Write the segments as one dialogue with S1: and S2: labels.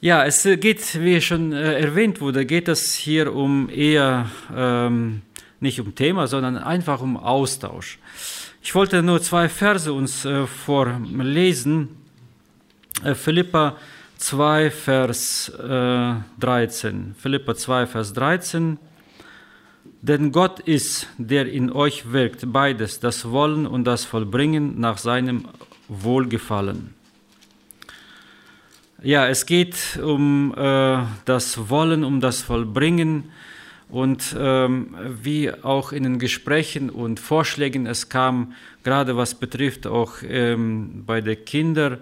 S1: Ja, es geht, wie schon erwähnt wurde, geht es hier um eher nicht um Thema, sondern einfach um Austausch. Ich wollte nur 2 Verse uns vorlesen. Philipper 2, Vers 13. Philipper 2, Vers 13. Denn Gott ist, der in euch wirkt, beides, das Wollen und das Vollbringen nach seinem Wohlgefallen. Ja, es geht um das Wollen, um das Vollbringen und wie auch in den Gesprächen und Vorschlägen es kam, gerade was betrifft auch bei den Kindern,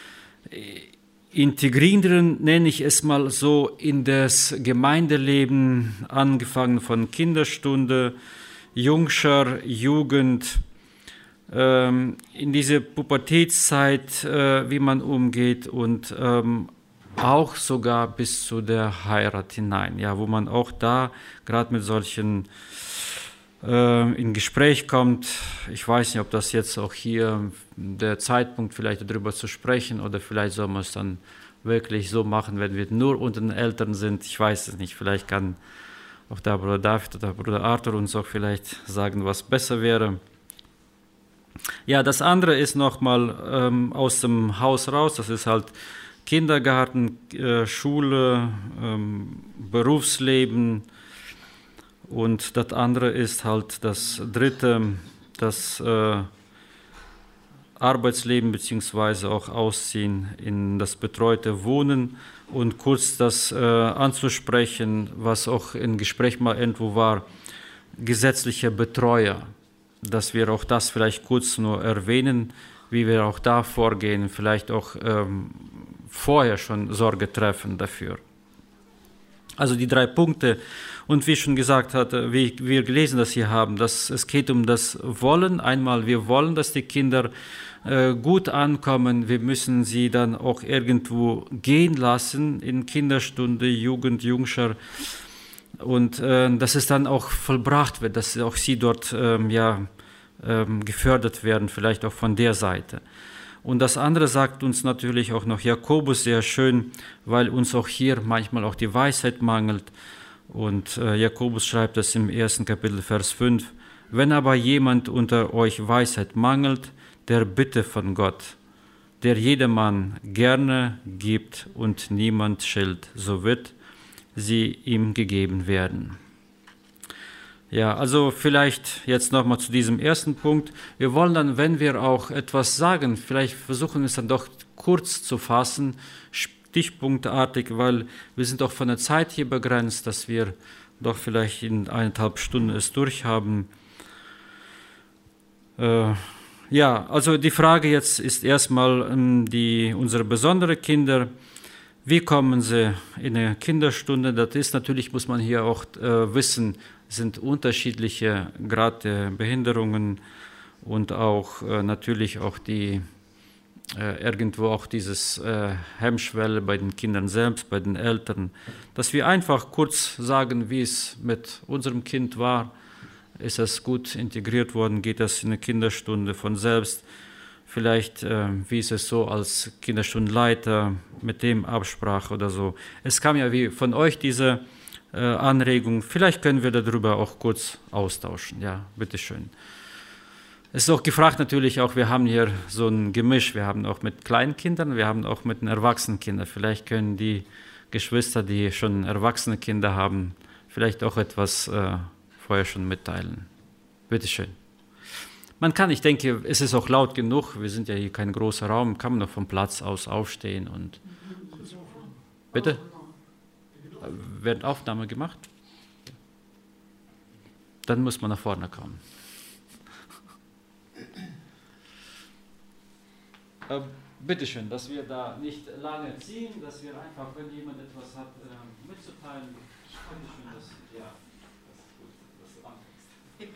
S1: integrieren, nenne ich es mal so, in das Gemeindeleben, angefangen von Kinderstunde, Jungschar, Jugend, in diese Pubertätszeit, wie man umgeht und auch sogar bis zu der Heirat hinein, ja, wo man auch da gerade mit solchen in Gespräch kommt. Ich weiß nicht, ob das jetzt auch hier der Zeitpunkt vielleicht darüber zu sprechen oder vielleicht soll man es dann wirklich so machen, wenn wir nur unter den Eltern sind. Ich weiß es nicht. Vielleicht kann auch der Bruder David oder Bruder Arthur uns auch vielleicht sagen, was besser wäre. Ja, das andere ist nochmal aus dem Haus raus. Das ist halt Kindergarten, Schule, Berufsleben. Und das andere ist halt das dritte, das Arbeitsleben beziehungsweise auch Ausziehen in das betreute Wohnen und kurz das anzusprechen, was auch im Gespräch mal irgendwo war, gesetzliche Betreuer, dass wir auch das vielleicht kurz nur erwähnen, wie wir auch da vorgehen, vielleicht auch vorher schon Sorge treffen dafür. Also die 3 Punkte. Und wie ich schon gesagt hatte, wie wir gelesen das hier haben, dass es geht um das Wollen. Einmal, wir wollen, dass die Kinder gut ankommen. Wir müssen sie dann auch irgendwo gehen lassen in Kinderstunde, Jugend, Jungschar. Und dass es dann auch vollbracht wird, dass auch sie dort gefördert werden, vielleicht auch von der Seite. Und das andere sagt uns natürlich auch noch Jakobus sehr schön, weil uns auch hier manchmal auch die Weisheit mangelt. Und Jakobus schreibt das im 1. Kapitel, Vers 5. Wenn aber jemand unter euch Weisheit mangelt, der bitte von Gott, der jedermann gerne gibt und niemand schilt, so wird sie ihm gegeben werden. Ja, also vielleicht jetzt nochmal zu diesem ersten Punkt. Wir wollen dann, wenn wir auch etwas sagen, vielleicht versuchen wir es dann doch kurz zu fassen, stichpunktartig, weil wir sind auch von der Zeit hier begrenzt, dass wir doch vielleicht in 1,5 Stunden es durchhaben. Ja, also die Frage jetzt ist erstmal unsere besonderen Kinder. Wie kommen sie in eine Kinderstunde? Das ist natürlich, muss man hier auch wissen, sind unterschiedliche Grad der Behinderungen und auch natürlich auch die irgendwo auch dieses Hemmschwelle bei den Kindern selbst, bei den Eltern, dass wir einfach kurz sagen, wie es mit unserem Kind war. Ist es gut integriert worden? Geht das in eine Kinderstunde von selbst? Vielleicht, wie ist es so als Kinderstundenleiter mit dem Absprache oder so? Es kam ja wie von euch diese Anregung. Vielleicht können wir darüber auch kurz austauschen. Ja, bitteschön. Es ist auch gefragt natürlich auch, wir haben hier so ein Gemisch. Wir haben auch mit Kleinkindern, wir haben auch mit den Erwachsenen. Vielleicht können die Geschwister, die schon erwachsene Kinder haben, vielleicht auch etwas vorher schon mitteilen. Bitteschön. Man kann, ich denke, es ist auch laut genug. Wir sind ja hier kein großer Raum. Kann man noch vom Platz aus aufstehen und kurz. Bitte? Wird Aufnahme gemacht? Dann muss man nach vorne kommen. Bitte schön, dass wir da nicht lange ziehen, dass wir einfach, wenn jemand etwas hat, mitzuteilen, bitte schön, das ist gut, dass du anfängst.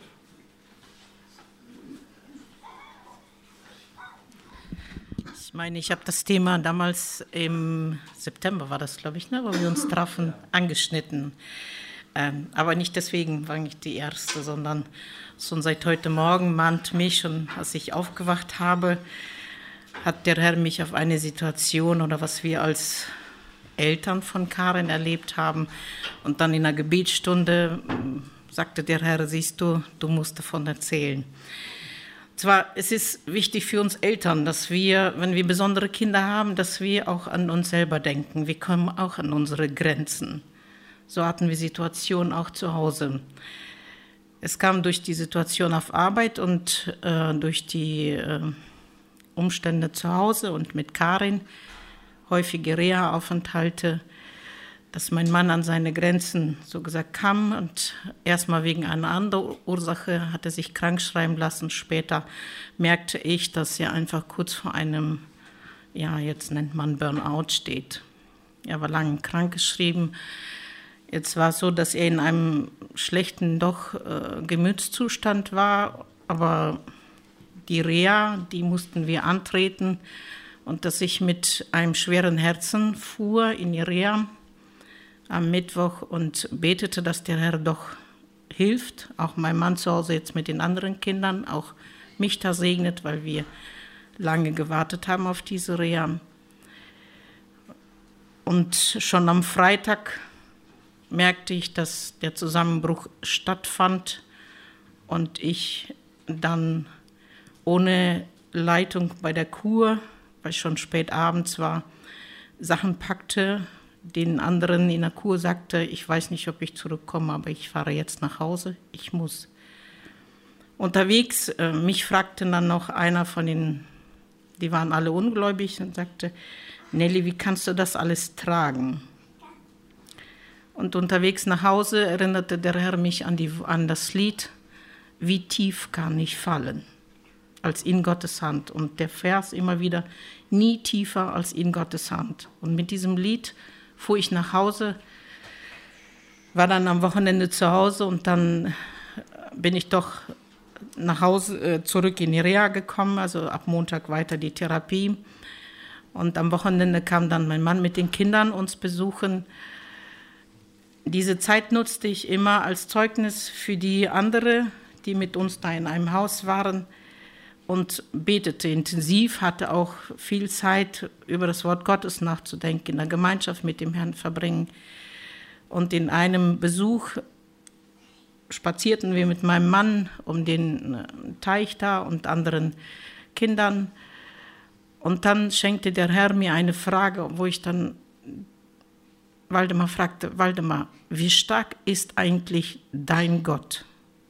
S2: Ich meine, ich habe das Thema damals im September, war das, glaube ich, ne, wo wir uns trafen, angeschnitten. Aber nicht deswegen war ich die Erste, sondern schon seit heute Morgen mahnt mich, und als ich aufgewacht habe, hat der Herr mich auf eine Situation oder was wir als Eltern von Karin erlebt haben. Und dann in der Gebetsstunde sagte der Herr, siehst du, du musst davon erzählen. Zwar, es ist wichtig für uns Eltern, dass wir, wenn wir besondere Kinder haben, dass wir auch an uns selber denken. Wir kommen auch an unsere Grenzen. So hatten wir Situationen auch zu Hause. Es kam durch die Situation auf Arbeit und durch die Umstände zu Hause und mit Karin, häufige Reha-Aufenthalte, dass mein Mann an seine Grenzen so gesagt kam und erstmal wegen einer anderen Ursache hat er sich krank schreiben lassen. Später merkte ich, dass er einfach kurz vor einem, ja, jetzt nennt man Burnout steht. Er war lange krankgeschrieben. Jetzt war es so, dass er in einem schlechten Gemütszustand war, aber die Reha, die mussten wir antreten und dass ich mit einem schweren Herzen fuhr in die Reha am Mittwoch und betete, dass der Herr doch hilft, auch mein Mann zu Hause jetzt mit den anderen Kindern, auch mich da segnet, weil wir lange gewartet haben auf diese Reha. Und schon am Freitag merkte ich, dass der Zusammenbruch stattfand und ich dann ohne Leitung bei der Kur, weil es schon spät abends war, Sachen packte, den anderen in der Kur sagte, ich weiß nicht, ob ich zurückkomme, aber ich fahre jetzt nach Hause, ich muss. Unterwegs, mich fragte dann noch einer von den, die waren alle ungläubig und sagte, Nelly, wie kannst du das alles tragen? Und unterwegs nach Hause erinnerte der Herr mich an das Lied, wie tief kann ich fallen, als in Gottes Hand. Und der Vers immer wieder, nie tiefer als in Gottes Hand. Und mit diesem Lied fuhr ich nach Hause, war dann am Wochenende zu Hause und dann bin ich doch nach Hause zurück in die Reha gekommen, also ab Montag weiter die Therapie. Und am Wochenende kam dann mein Mann mit den Kindern uns besuchen. Diese Zeit nutzte ich immer als Zeugnis für die anderen, die mit uns da in einem Haus waren und betete intensiv, hatte auch viel Zeit, über das Wort Gottes nachzudenken, in der Gemeinschaft mit dem Herrn verbringen. Und in einem Besuch spazierten wir mit meinem Mann um den Teich da und anderen Kindern. Und dann schenkte der Herr mir eine Frage, wo ich dann Waldemar fragte, Waldemar, wie stark ist eigentlich dein Gott?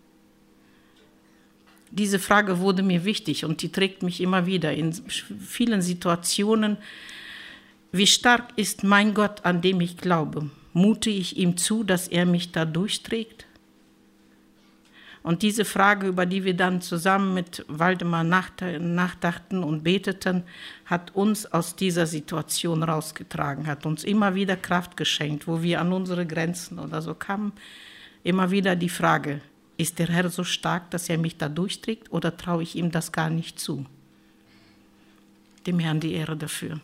S2: Diese Frage wurde mir wichtig und die trägt mich immer wieder in vielen Situationen. Wie stark ist mein Gott, an dem ich glaube? Mute ich ihm zu, dass er mich da durchträgt? Und diese Frage, über die wir dann zusammen mit Waldemar nachdachten und beteten, hat uns aus dieser Situation rausgetragen, hat uns immer wieder Kraft geschenkt, wo wir an unsere Grenzen oder so kamen. Immer wieder die Frage, ist der Herr so stark, dass er mich da durchträgt oder traue ich ihm das gar nicht zu? Dem Herrn die Ehre dafür.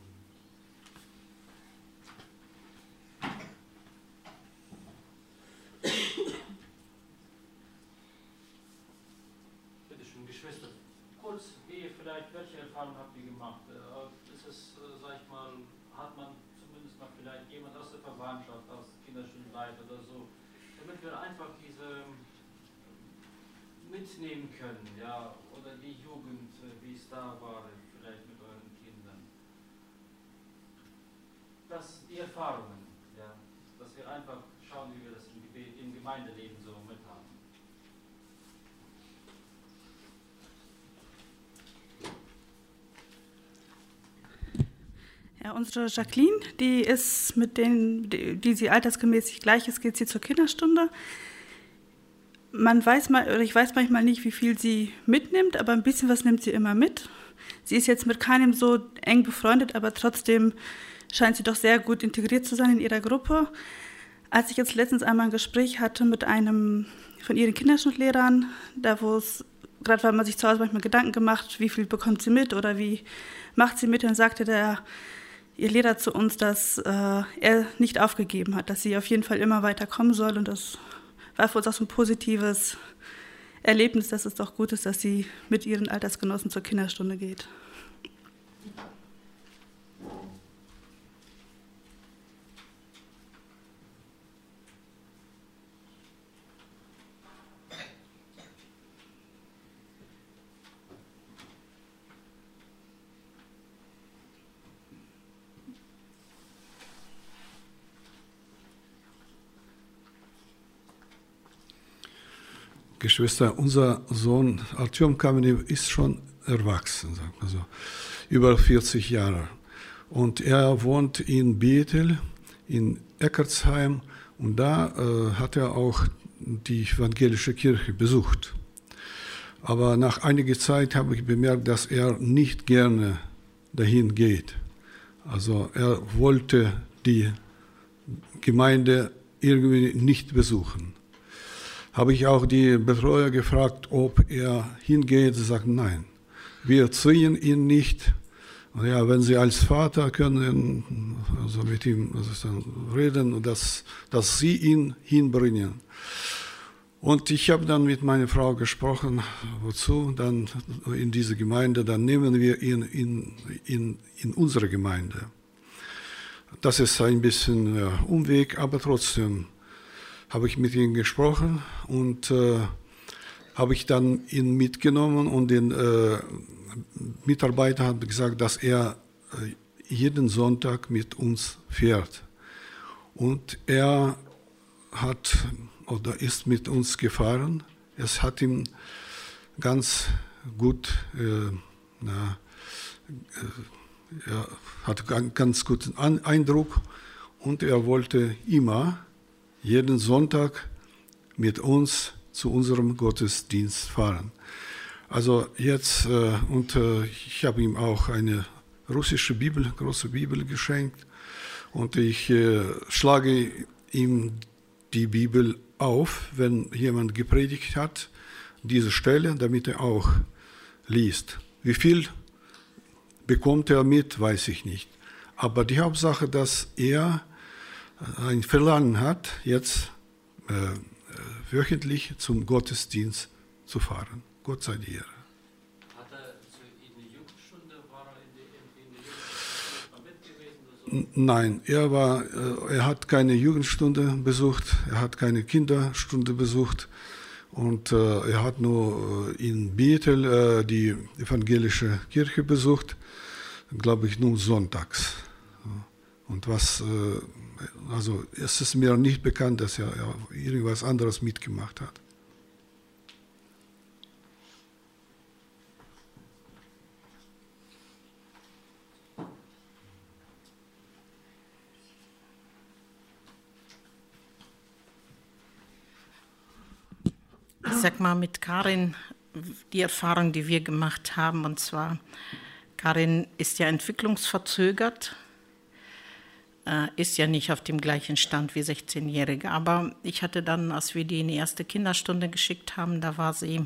S1: Bitte schön, Geschwister. Kurz, welche Erfahrungen habt ihr gemacht? Ist es, sag ich mal, hat man zumindest mal vielleicht jemand aus der Verwandtschaft, aus Kinderstundenleiter oder so, damit wir einfach diese mitnehmen können, ja, oder die Jugend, wie es da war, vielleicht mit euren Kindern. Die Erfahrungen, ja, dass wir einfach schauen, wie wir das im Gemeindeleben so mithaben.
S3: Ja, unsere Jacqueline, die ist mit denen, die sie altersgemäß gleich ist, geht sie zur Kinderstunde. Ich weiß manchmal nicht, wie viel sie mitnimmt, aber ein bisschen was nimmt sie immer mit. Sie ist jetzt mit keinem so eng befreundet, aber trotzdem scheint sie doch sehr gut integriert zu sein in ihrer Gruppe. Als ich jetzt letztens einmal ein Gespräch hatte mit einem von ihren Kinderschullehrern, da wo es, gerade weil man sich zu Hause manchmal Gedanken gemacht, wie viel bekommt sie mit oder wie macht sie mit, dann sagte ihr Lehrer zu uns, dass er nicht aufgegeben hat, dass sie auf jeden Fall immer weiter kommen soll und das war für uns auch so ein positives Erlebnis, dass es doch gut ist, dass sie mit ihren Altersgenossen zur Kinderstunde geht.
S4: Geschwister, unser Sohn Artyom Kamenev ist schon erwachsen, sagt man so, über 40 Jahre. Und er wohnt in Bethel, in Eckartsheim, und da hat er auch die evangelische Kirche besucht. Aber nach einiger Zeit habe ich bemerkt, dass er nicht gerne dahin geht. Also er wollte die Gemeinde irgendwie nicht besuchen. Habe ich auch die Betreuer gefragt, ob er hingeht. Sie sagten, nein, wir zwingen ihn nicht. Und ja, wenn Sie als Vater können, also mit ihm reden, dass Sie ihn hinbringen. Und ich habe dann mit meiner Frau gesprochen, wozu dann in diese Gemeinde, dann nehmen wir ihn in unsere Gemeinde. Das ist ein bisschen Umweg, aber trotzdem habe ich mit ihm gesprochen und habe ich dann ihn mitgenommen und den Mitarbeiter hat gesagt, dass er jeden Sonntag mit uns fährt. Und er hat oder ist mit uns gefahren. Es hat ihm ganz gut, er hatte einen ganz guten Eindruck und er wollte immer jeden Sonntag mit uns zu unserem Gottesdienst fahren. Also jetzt, ich habe ihm auch eine russische Bibel, große Bibel geschenkt und ich schlage ihm die Bibel auf, wenn jemand gepredigt hat, diese Stelle, damit er auch liest. Wie viel bekommt er mit, weiß ich nicht. Aber die Hauptsache, dass er ein Verlangen hat, jetzt wöchentlich zum Gottesdienst zu fahren. Gott sei dir.
S1: Hat er in der Jugendstunde, war er in der Jugendstunde mit gewesen?
S4: Nein, er hat keine Jugendstunde besucht, er hat keine Kinderstunde besucht und er hat nur in Bethel die evangelische Kirche besucht, glaube ich nur sonntags. Und also es ist mir nicht bekannt, dass er irgendwas anderes mitgemacht hat.
S2: Ich sag mal mit Karin, die Erfahrung, die wir gemacht haben, und zwar, Karin ist ja entwicklungsverzögert, ist ja nicht auf dem gleichen Stand wie 16-Jährige. Aber ich hatte dann, als wir die in die erste Kinderstunde geschickt haben, da war sie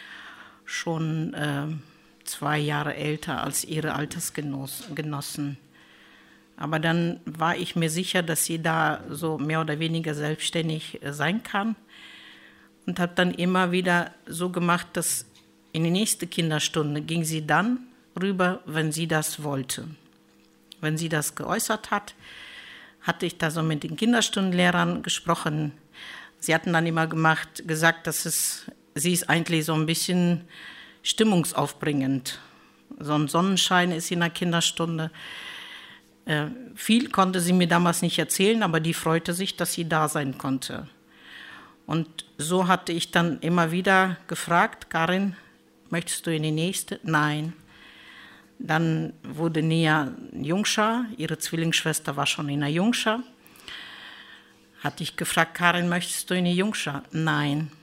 S2: schon 2 Jahre älter als ihre Altersgenossen. Aber dann war ich mir sicher, dass sie da so mehr oder weniger selbstständig sein kann. Und habe dann immer wieder so gemacht, dass in die nächste Kinderstunde ging sie dann rüber, wenn sie das wollte. Wenn sie das geäußert hat, hatte ich da so mit den Kinderstundenlehrern gesprochen. Sie hatten dann immer gesagt, dass sie ist eigentlich so ein bisschen stimmungsaufbringend. So ein Sonnenschein ist sie in der Kinderstunde. Viel konnte sie mir damals nicht erzählen, aber die freute sich, dass sie da sein konnte. Und so hatte ich dann immer wieder gefragt, Karin, möchtest du in die nächste? Nein. Dann wurde Nia Jungschar, ihre Zwillingsschwester war schon in der Jungschar. Hatte ich gefragt, Karin, möchtest du in die Jungschar? Nein.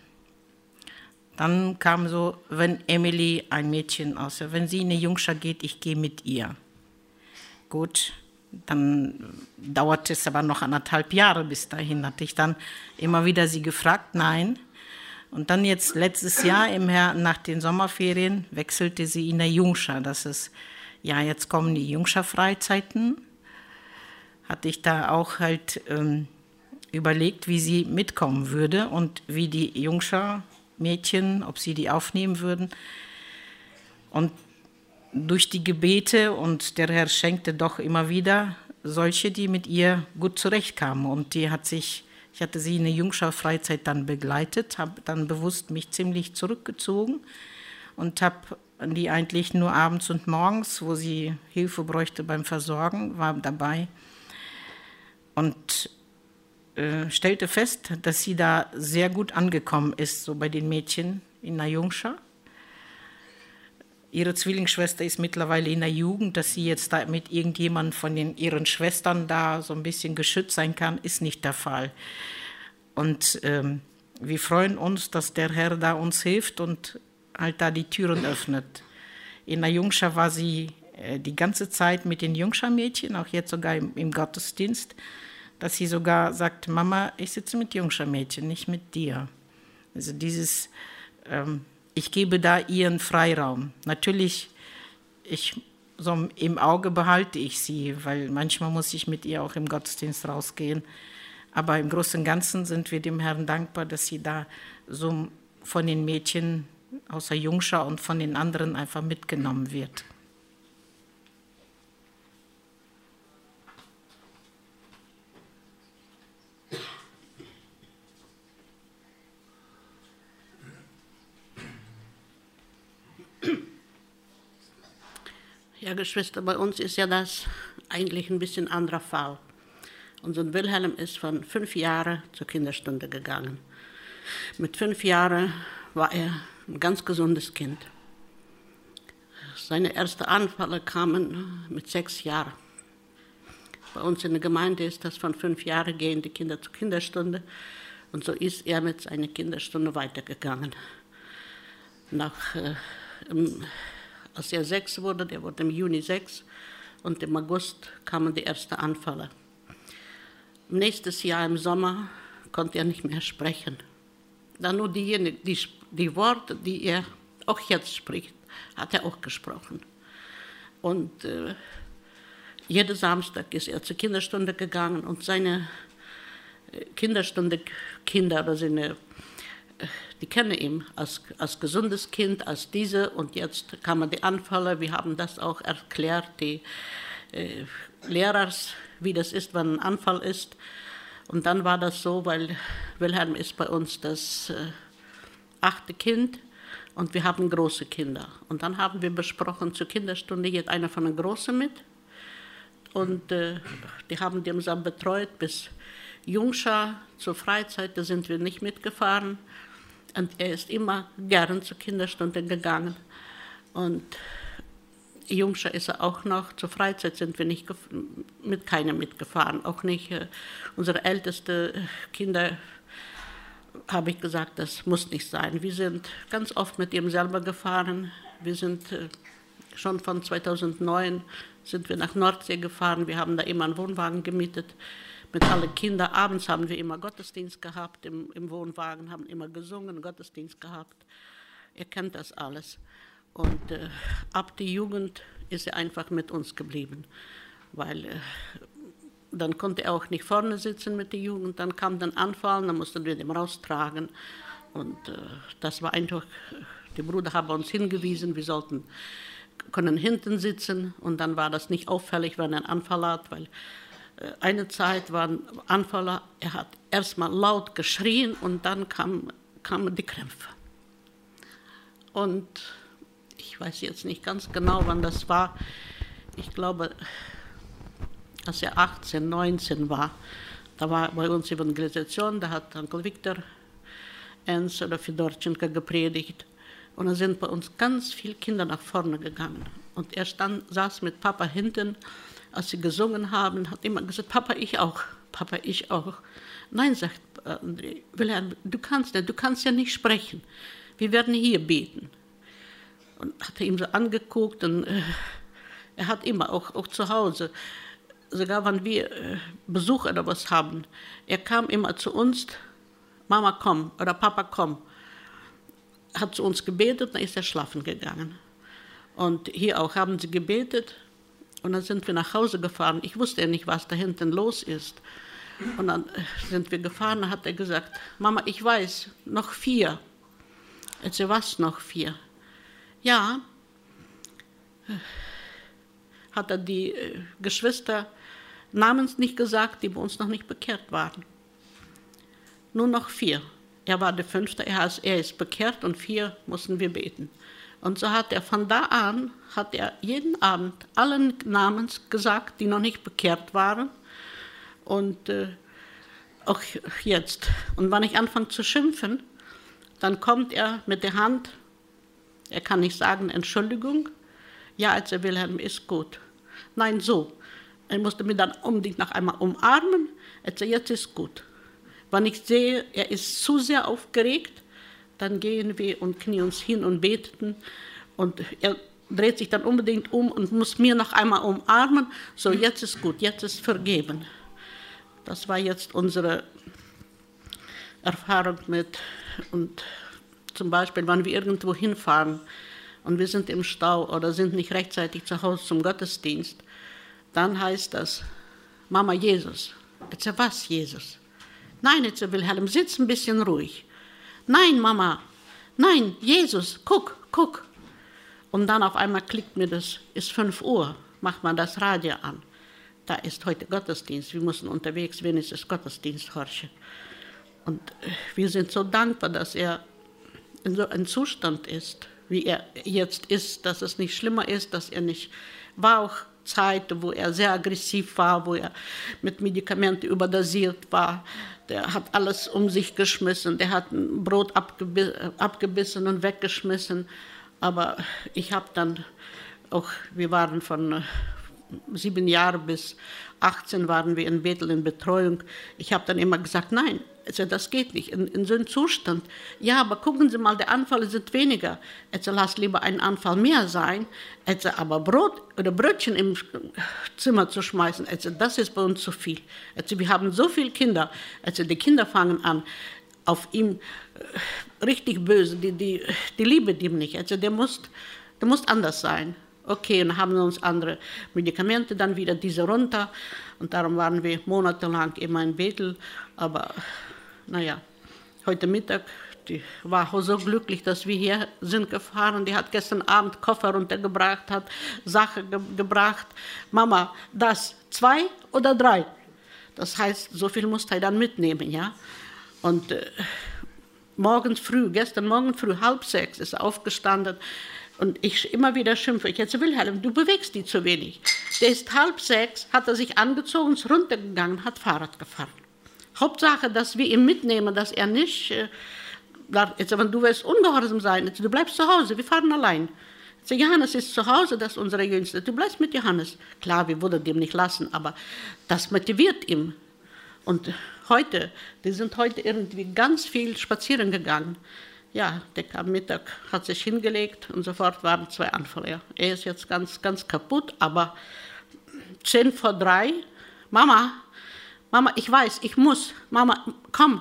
S2: Dann kam so, wenn Emily, ein Mädchen aussah, wenn sie in die Jungschar geht, ich gehe mit ihr. Gut. Dann dauerte es aber noch 1,5 Jahre bis dahin, hatte ich dann immer wieder sie gefragt, nein. Und dann jetzt letztes Jahr nach den Sommerferien wechselte sie in der Jungschar. Das ist, ja, jetzt kommen die Jungschar-Freizeiten. Hatte ich da auch halt überlegt, wie sie mitkommen würde und wie die Jungschar-Mädchen, ob sie die aufnehmen würden. Und durch die Gebete und der Herr schenkte doch immer wieder solche, die mit ihr gut zurechtkamen. Und ich hatte sie in der Jungschar-Freizeit dann begleitet, habe dann bewusst mich ziemlich zurückgezogen und habe die eigentlich nur abends und morgens, wo sie Hilfe bräuchte beim Versorgen, war dabei. Und stellte fest, dass sie da sehr gut angekommen ist, so bei den Mädchen in Najungscha. Ihre Zwillingsschwester ist mittlerweile in der Jugend, dass sie jetzt da mit irgendjemandem von ihren Schwestern da so ein bisschen geschützt sein kann, ist nicht der Fall. Und wir freuen uns, dass der Herr da uns hilft und halt da die Türen öffnet. In Najungscha war sie die ganze Zeit mit den Jungscha-Mädchen, auch jetzt sogar im Gottesdienst, dass sie sogar sagt, Mama, ich sitze mit Jungscha-Mädchen, nicht mit dir. Also dieses, ich gebe da ihren Freiraum. Natürlich, so im Auge behalte ich sie, weil manchmal muss ich mit ihr auch im Gottesdienst rausgehen. Aber im Großen und Ganzen sind wir dem Herrn dankbar, dass sie da so von den Mädchen außer Jungscha und von den anderen einfach mitgenommen wird.
S5: Ja, Geschwister, bei uns ist ja das eigentlich ein bisschen anderer Fall. Unser Wilhelm ist von 5 Jahren zur Kinderstunde gegangen. Mit 5 Jahren war er ein ganz gesundes Kind. Seine ersten Anfälle kamen mit 6 Jahren. Bei uns in der Gemeinde ist das von 5 Jahren gehen die Kinder zur Kinderstunde. Und so ist er mit seiner Kinderstunde weitergegangen. Als er 6 wurde, der wurde im Juni 6 und im August kamen die ersten Anfälle. Nächstes Jahr im Sommer konnte er nicht mehr sprechen. Dann nur die Worte, die er auch jetzt spricht, hat er auch gesprochen. Und jeden Samstag ist er zur Kinderstunde gegangen und seine Kinderstunde-Kinder, die kennen ihn als gesundes Kind, als diese. Und jetzt kamen die Anfälle. Wir haben das auch erklärt, die Lehrer, wie das ist, wenn ein Anfall ist. Und dann war das so, weil Wilhelm ist bei uns das 8. Kind und wir haben große Kinder. Und dann haben wir besprochen, zur Kinderstunde geht einer von den Großen mit. Und die haben den zusammen betreut bis Jungscha. Zur Freizeit, da sind wir nicht mitgefahren. Und er ist immer gern zur Kinderstunde gegangen. Und Jungscha ist er auch noch. Zur Freizeit sind wir nicht mit keinem mitgefahren. Auch nicht unsere ältesten Kinder, habe ich gesagt, das muss nicht sein. Wir sind ganz oft mit ihm selber gefahren. Wir sind schon von 2009 sind wir nach Nordsee gefahren. Wir haben da immer einen Wohnwagen gemietet. Mit allen Kindern. Abends haben wir immer Gottesdienst gehabt im Wohnwagen, haben immer gesungen, Gottesdienst gehabt. Er kennt das alles. Und ab der Jugend ist er einfach mit uns geblieben. Weil dann konnte er auch nicht vorne sitzen mit der Jugend. Dann kam der Anfall, dann mussten wir den raustragen. Und das war einfach, die Brüder haben uns hingewiesen, wir können hinten sitzen. Und dann war das nicht auffällig, wenn er einen Anfall hat, weil eine Zeit war ein Anfall, er hat erstmal laut geschrien und dann kamen die Krämpfe. Und ich weiß jetzt nicht ganz genau, wann das war. Ich glaube, als er 18, 19 war, da war bei uns Evangelisation, da hat Onkel Viktor Enz oder Fedorchenko gepredigt. Und da sind bei uns ganz viele Kinder nach vorne gegangen. Und er saß mit Papa hinten. Als sie gesungen haben, hat immer gesagt, Papa, ich auch. Papa, ich auch. Nein, sagt André, Wilhelm, du kannst ja nicht sprechen. Wir werden hier beten. Und hat er ihm so angeguckt und er hat immer, auch zu Hause, sogar wenn wir Besuch oder was haben, er kam immer zu uns, Mama komm oder Papa komm. Hat zu uns gebetet, dann ist er schlafen gegangen. Und hier auch haben sie gebetet. Und dann sind wir nach Hause gefahren. Ich wusste ja nicht, was da hinten los ist. Und dann sind wir gefahren, dann hat er gesagt, Mama, ich weiß, noch 4. Ich sage, was noch 4? Ja, hat er die Geschwister namens nicht gesagt, die bei uns noch nicht bekehrt waren. Nur noch 4. Er war der 5., er ist bekehrt und 4 mussten wir beten. Und so hat er von da an, jeden Abend allen Namens gesagt, die noch nicht bekehrt waren. Und auch jetzt. Und wenn ich anfange zu schimpfen, dann kommt er mit der Hand, er kann nicht sagen, Entschuldigung, ja, also Wilhelm, ist gut. Nein, so. Er musste mich dann unbedingt noch einmal umarmen, also jetzt ist gut. Wenn ich sehe, er ist zu sehr aufgeregt, dann gehen wir und knien uns hin und beten. Und er dreht sich dann unbedingt um und muss mir noch einmal umarmen. So, jetzt ist gut, jetzt ist vergeben. Das war jetzt unsere Erfahrung mit. Und zum Beispiel, wenn wir irgendwo hinfahren und wir sind im Stau oder sind nicht rechtzeitig zu Hause zum Gottesdienst, dann heißt das, Mama, Jesus. Ich sage, was, Jesus? Nein, jetzt Wilhelm, sitz ein bisschen ruhig. Nein, Mama, nein, Jesus, guck. Und dann auf einmal klickt mir das, ist 5 Uhr, macht man das Radio an. Da ist heute Gottesdienst, wir müssen unterwegs wenigstens Gottesdienst horchen. Und wir sind so dankbar, dass er in so einem Zustand ist, wie er jetzt ist, dass es nicht schlimmer ist, dass er nicht, war auch Zeit, wo er sehr aggressiv war, wo er mit Medikamenten überdosiert war. Der hat alles um sich geschmissen, der hat ein Brot abgebissen und weggeschmissen. Aber ich habe dann auch, wir waren von 7 Jahren bis 18 waren wir in Bethel in Betreuung. Ich habe dann immer gesagt, nein, also das geht nicht, in so einem Zustand. Ja, aber gucken Sie mal, die Anfälle sind weniger. Also lass lieber einen Anfall mehr sein, also aber Brot oder Brötchen im Zimmer zu schmeißen, also das ist bei uns zu viel. Also wir haben so viele Kinder, also die Kinder fangen an, auf ihm richtig böse, die lieben ihm nicht, also der muss anders sein. Okay, und haben uns andere Medikamente, dann wieder diese runter. Und darum waren wir monatelang immer in Bethel. Aber naja, heute Mittag, die war so glücklich, dass wir hier sind gefahren. Die hat gestern Abend Koffer runtergebracht, hat Sachen gebracht. Mama, das 2 oder 3? Das heißt, so viel musste er dann mitnehmen, ja. Und gestern Morgen früh, 5:30 ist er aufgestanden. Und ich immer wieder schimpfe, ich jetzt Wilhelm, du bewegst die zu wenig. Der ist 5:30, hat er sich angezogen, ist runtergegangen, hat Fahrrad gefahren. Hauptsache, dass wir ihn mitnehmen, dass er nicht, jetzt, wenn du willst ungehorsam sein, jetzt, du bleibst zu Hause, wir fahren allein. Jetzt, Johannes ist zu Hause, das ist unsere Jüngste, du bleibst mit Johannes. Klar, wir würden dem nicht lassen, aber das motiviert ihn. Und die sind heute irgendwie ganz viel spazieren gegangen. Ja, der am Mittag hat sich hingelegt und sofort waren 2 Anfälle. Er ist jetzt ganz, ganz kaputt, aber 2:50, Mama, ich weiß, ich muss, Mama, komm.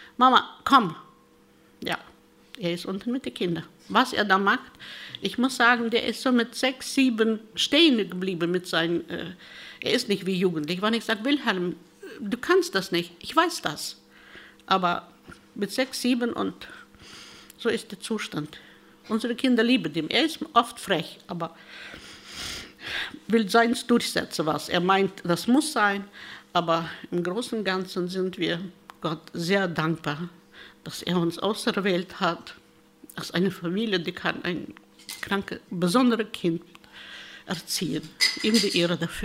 S5: Ja, er ist unten mit den Kindern. Was er da macht, ich muss sagen, der ist so mit 6, 7 stehen geblieben mit seinen, er ist nicht wie jugendlich. Wenn ich sage, Wilhelm, du kannst das nicht, ich weiß das. Aber mit 6, 7 und so ist der Zustand. Unsere Kinder lieben ihn. Er ist oft frech, aber will seins durchsetzen, was er meint, das muss sein. Aber im Großen und Ganzen sind wir Gott sehr dankbar, dass er uns auserwählt hat, als eine Familie, die kann ein besonderes Kind erziehen. Ihm die Ehre dafür.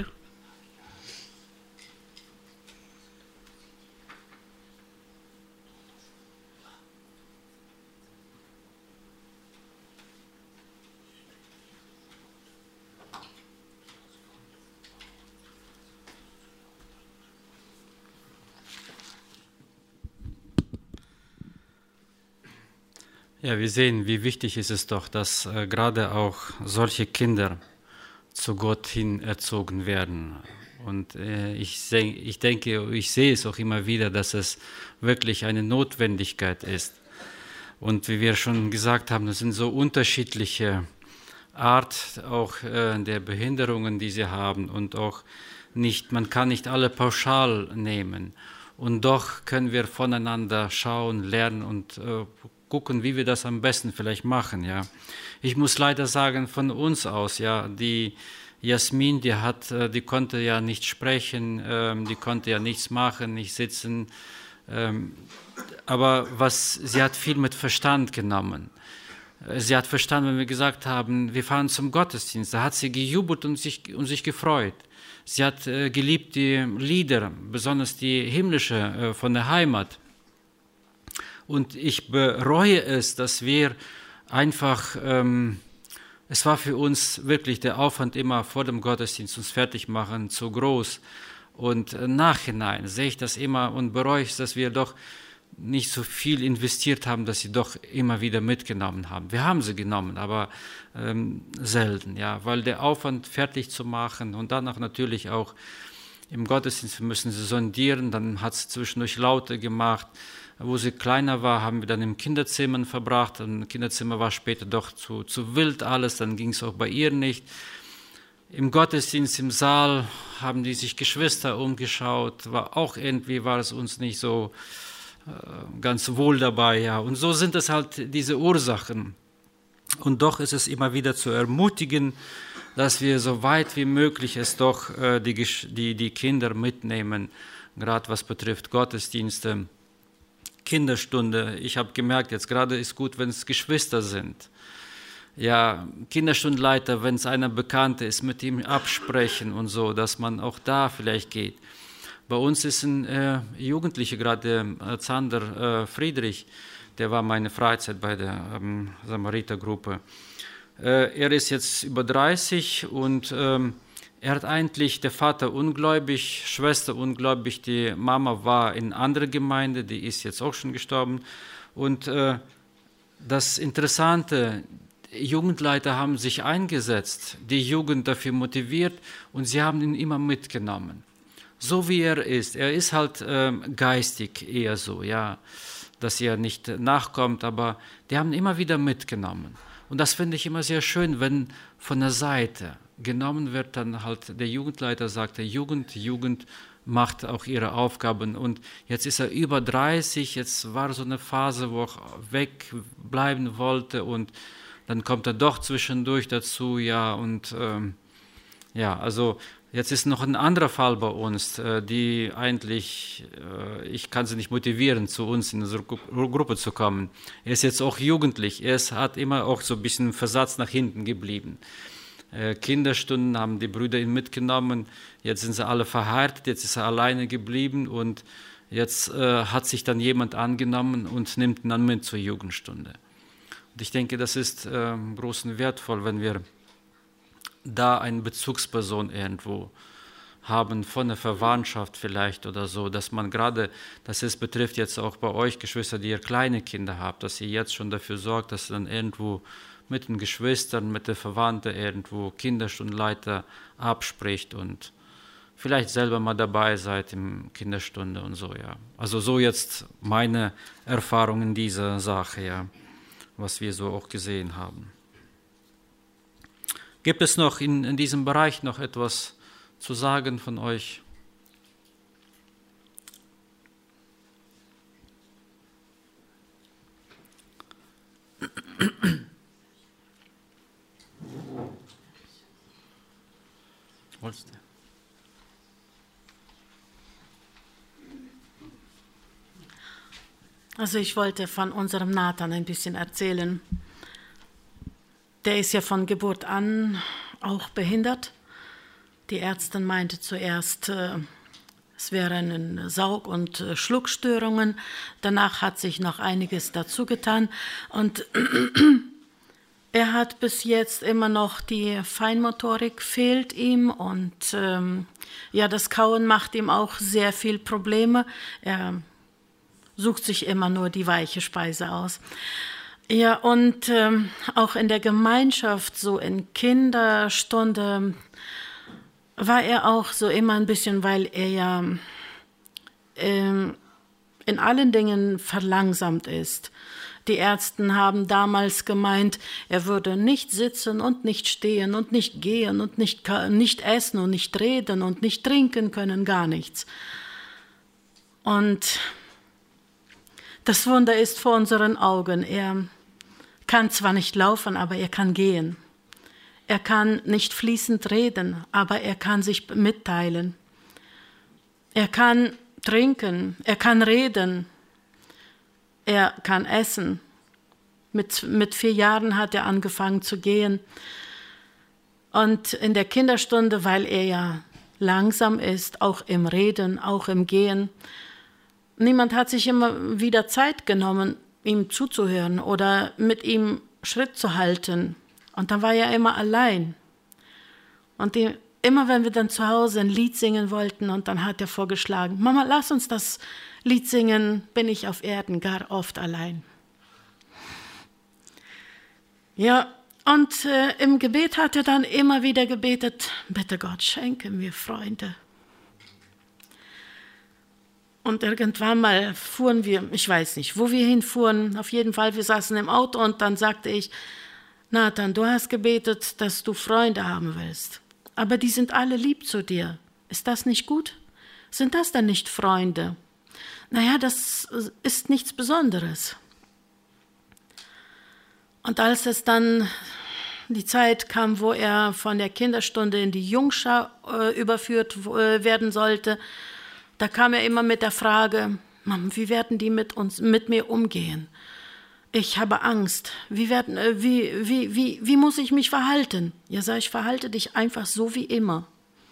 S1: Ja, wir sehen, wie wichtig ist es doch, dass gerade auch solche Kinder zu Gott hin erzogen werden. Und ich denke, ich sehe es auch immer wieder, dass es wirklich eine Notwendigkeit ist. Und wie wir schon gesagt haben, das sind so unterschiedliche Art auch der Behinderungen, die sie haben. Und auch nicht, man kann nicht alle pauschal nehmen. Und doch können wir voneinander schauen, lernen und gucken, wie wir das am besten vielleicht machen. Ja. Ich muss leider sagen, von uns aus, ja, die Jasmin, die konnte ja nicht sprechen, die konnte ja nichts machen, nicht sitzen, aber sie hat viel mit Verstand genommen. Sie hat verstanden, wenn wir gesagt haben, wir fahren zum Gottesdienst, da hat sie gejubelt und sich gefreut. Sie hat geliebt die Lieder, besonders die himmlische von der Heimat. Und ich bereue es, dass wir einfach, es war für uns wirklich der Aufwand immer vor dem Gottesdienst uns fertig machen zu groß. Und im Nachhinein sehe ich das immer und bereue es, dass wir doch nicht so viel investiert haben, dass sie doch immer wieder mitgenommen haben. Wir haben sie genommen, aber selten, ja, weil der Aufwand fertig zu machen und danach natürlich auch im Gottesdienst, wir müssen sie sondieren, dann hat es zwischendurch Laute gemacht. Wo sie kleiner war, haben wir dann im Kinderzimmer verbracht. Im Kinderzimmer war später doch zu wild alles, dann ging es auch bei ihr nicht. Im Gottesdienst, im Saal haben die sich Geschwister umgeschaut, war es uns nicht so ganz wohl dabei. Ja. Und so sind es halt diese Ursachen. Und doch ist es immer wieder zu ermutigen, dass wir so weit wie möglich es doch die Kinder mitnehmen, gerade was betrifft Gottesdienste. Kinderstunde, ich habe gemerkt, jetzt gerade ist gut, wenn es Geschwister sind. Ja, Kinderstundenleiter, wenn es einer Bekannte ist, mit ihm absprechen und so, dass man auch da vielleicht geht. Bei uns ist ein Jugendlicher, gerade Zander Friedrich, der war meine Freizeit bei der Samaritergruppe. Er ist jetzt über 30 und er hat eigentlich, der Vater ungläubig, Schwester ungläubig, die Mama war in anderer Gemeinde, die ist jetzt auch schon gestorben. Und das Interessante, Jugendleiter haben sich eingesetzt, die Jugend dafür motiviert und sie haben ihn immer mitgenommen. So wie er ist halt geistig eher so, ja, dass er nicht nachkommt, aber die haben ihn immer wieder mitgenommen. Und das finde ich immer sehr schön, wenn von der Seite genommen wird, dann halt der Jugendleiter sagt, der Jugend macht auch ihre Aufgaben. Und jetzt ist er über 30, jetzt war so eine Phase, wo er wegbleiben wollte und dann kommt er doch zwischendurch dazu, ja, und ja, also jetzt ist noch ein anderer Fall bei uns, die eigentlich, ich kann sie nicht motivieren, zu uns in unsere Gruppe zu kommen. Er ist jetzt auch jugendlich, hat immer auch so ein bisschen Versatz nach hinten geblieben. Kinderstunden haben die Brüder ihn mitgenommen, jetzt sind sie alle verheiratet, jetzt ist er alleine geblieben und jetzt hat sich dann jemand angenommen und nimmt ihn dann mit zur Jugendstunde. Und ich denke, das ist großen wertvoll, wenn wir da eine Bezugsperson irgendwo haben, von der Verwandtschaft vielleicht oder so, dass man gerade, das betrifft jetzt auch bei euch Geschwister, die ihr kleine Kinder habt, dass ihr jetzt schon dafür sorgt, dass ihr dann irgendwo mit den Geschwistern, mit der Verwandten irgendwo Kinderstundenleiter abspricht und vielleicht selber mal dabei seid im Kinderstunde und so, ja. Also so jetzt meine Erfahrung in dieser Sache, ja, was wir so auch gesehen haben. Gibt es noch in diesem Bereich noch etwas zu sagen von euch?
S5: Also ich wollte von unserem Nathan ein bisschen erzählen. Der ist ja von Geburt an auch behindert. Die Ärztin meinte zuerst, es wären Saug- und Schluckstörungen. Danach hat sich noch einiges dazu getan. Und er hat bis jetzt immer noch die Feinmotorik, fehlt ihm. Und ja, das Kauen macht ihm auch sehr viel Probleme. Er sucht sich immer nur die weiche Speise aus. Ja, und auch in der Gemeinschaft, so in Kinderstunde, war er auch so immer ein bisschen, weil er ja in allen Dingen verlangsamt ist. Die Ärzte haben damals gemeint, er würde nicht sitzen und nicht stehen und nicht gehen und nicht essen und nicht reden und nicht trinken können, gar nichts. Und das Wunder ist vor unseren Augen. Er kann zwar nicht laufen, aber er kann gehen. Er kann nicht fließend reden, aber er kann sich mitteilen. Er kann trinken, er kann reden, er kann essen. Mit 4 Jahren hat er angefangen zu gehen. Und in der Kinderstunde, weil er ja langsam ist, auch im Reden, auch im Gehen. Niemand hat sich immer wieder Zeit genommen, ihm zuzuhören oder mit ihm Schritt zu halten. Und dann war er immer allein. Und immer wenn wir dann zu Hause ein Lied singen wollten, und dann hat er vorgeschlagen, Mama, lass uns das Lied singen, bin ich auf Erden gar oft allein. Ja, und im Gebet hat er dann immer wieder gebetet, bitte Gott, schenke mir Freunde. Und irgendwann mal fuhren wir, ich weiß nicht, wo wir hinfuhren, auf jeden Fall, wir saßen im Auto und dann sagte ich, Nathan, du hast gebetet, dass du Freunde haben willst, aber die sind alle lieb zu dir. Ist das nicht gut? Sind das dann nicht Freunde? Naja, das ist nichts Besonderes. Und als es dann die Zeit kam, wo er von der Kinderstunde in die Jungschar überführt werden sollte, da kam er immer mit der Frage, Mama, wie werden die mit mir umgehen? Ich habe Angst. Wie muss ich mich verhalten? Ja, sag ich, verhalte dich einfach so wie immer.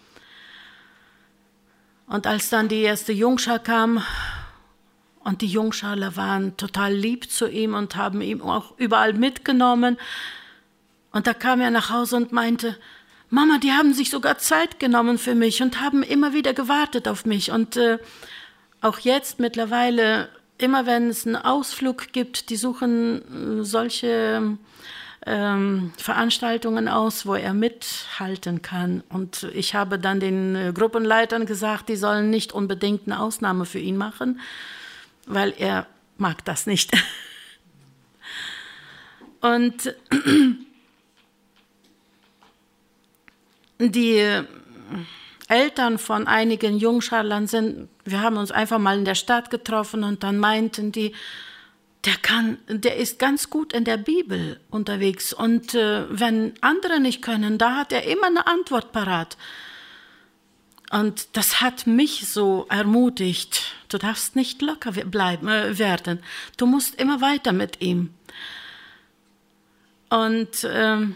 S5: Und als dann die erste Jungschar kam, und die Jungscharler waren total lieb zu ihm und haben ihn auch überall mitgenommen. Und da kam er nach Hause und meinte, Mama, die haben sich sogar Zeit genommen für mich und haben immer wieder gewartet auf mich. Und auch jetzt mittlerweile, immer wenn es einen Ausflug gibt, die suchen solche Veranstaltungen aus, wo er mithalten kann. Und ich habe dann den Gruppenleitern gesagt, die sollen nicht unbedingt eine Ausnahme für ihn machen, weil er mag das nicht. Und die Eltern von einigen Jungscharlern wir haben uns einfach mal in der Stadt getroffen und dann meinten die, der ist ganz gut in der Bibel unterwegs und wenn andere nicht können, da hat er immer eine Antwort parat. Und das hat mich so ermutigt. Du darfst nicht locker werden. Du musst immer weiter mit ihm. Und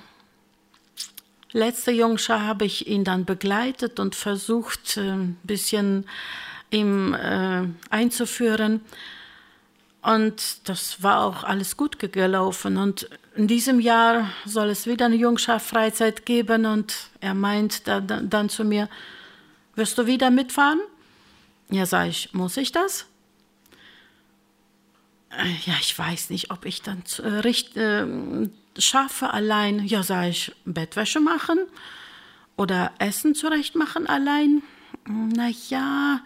S5: letzte Jungschar habe ich ihn dann begleitet und versucht, ein bisschen ihm einzuführen. Und das war auch alles gut gelaufen. Und in diesem Jahr soll es wieder eine Jungschar-Freizeit geben. Und er meint dann zu mir, wirst du wieder mitfahren? Ja, sage ich, muss ich das? Ja, ich weiß nicht, ob ich dann schaffe allein. Ja, sage ich, Bettwäsche machen oder Essen zurecht machen allein? Na ja,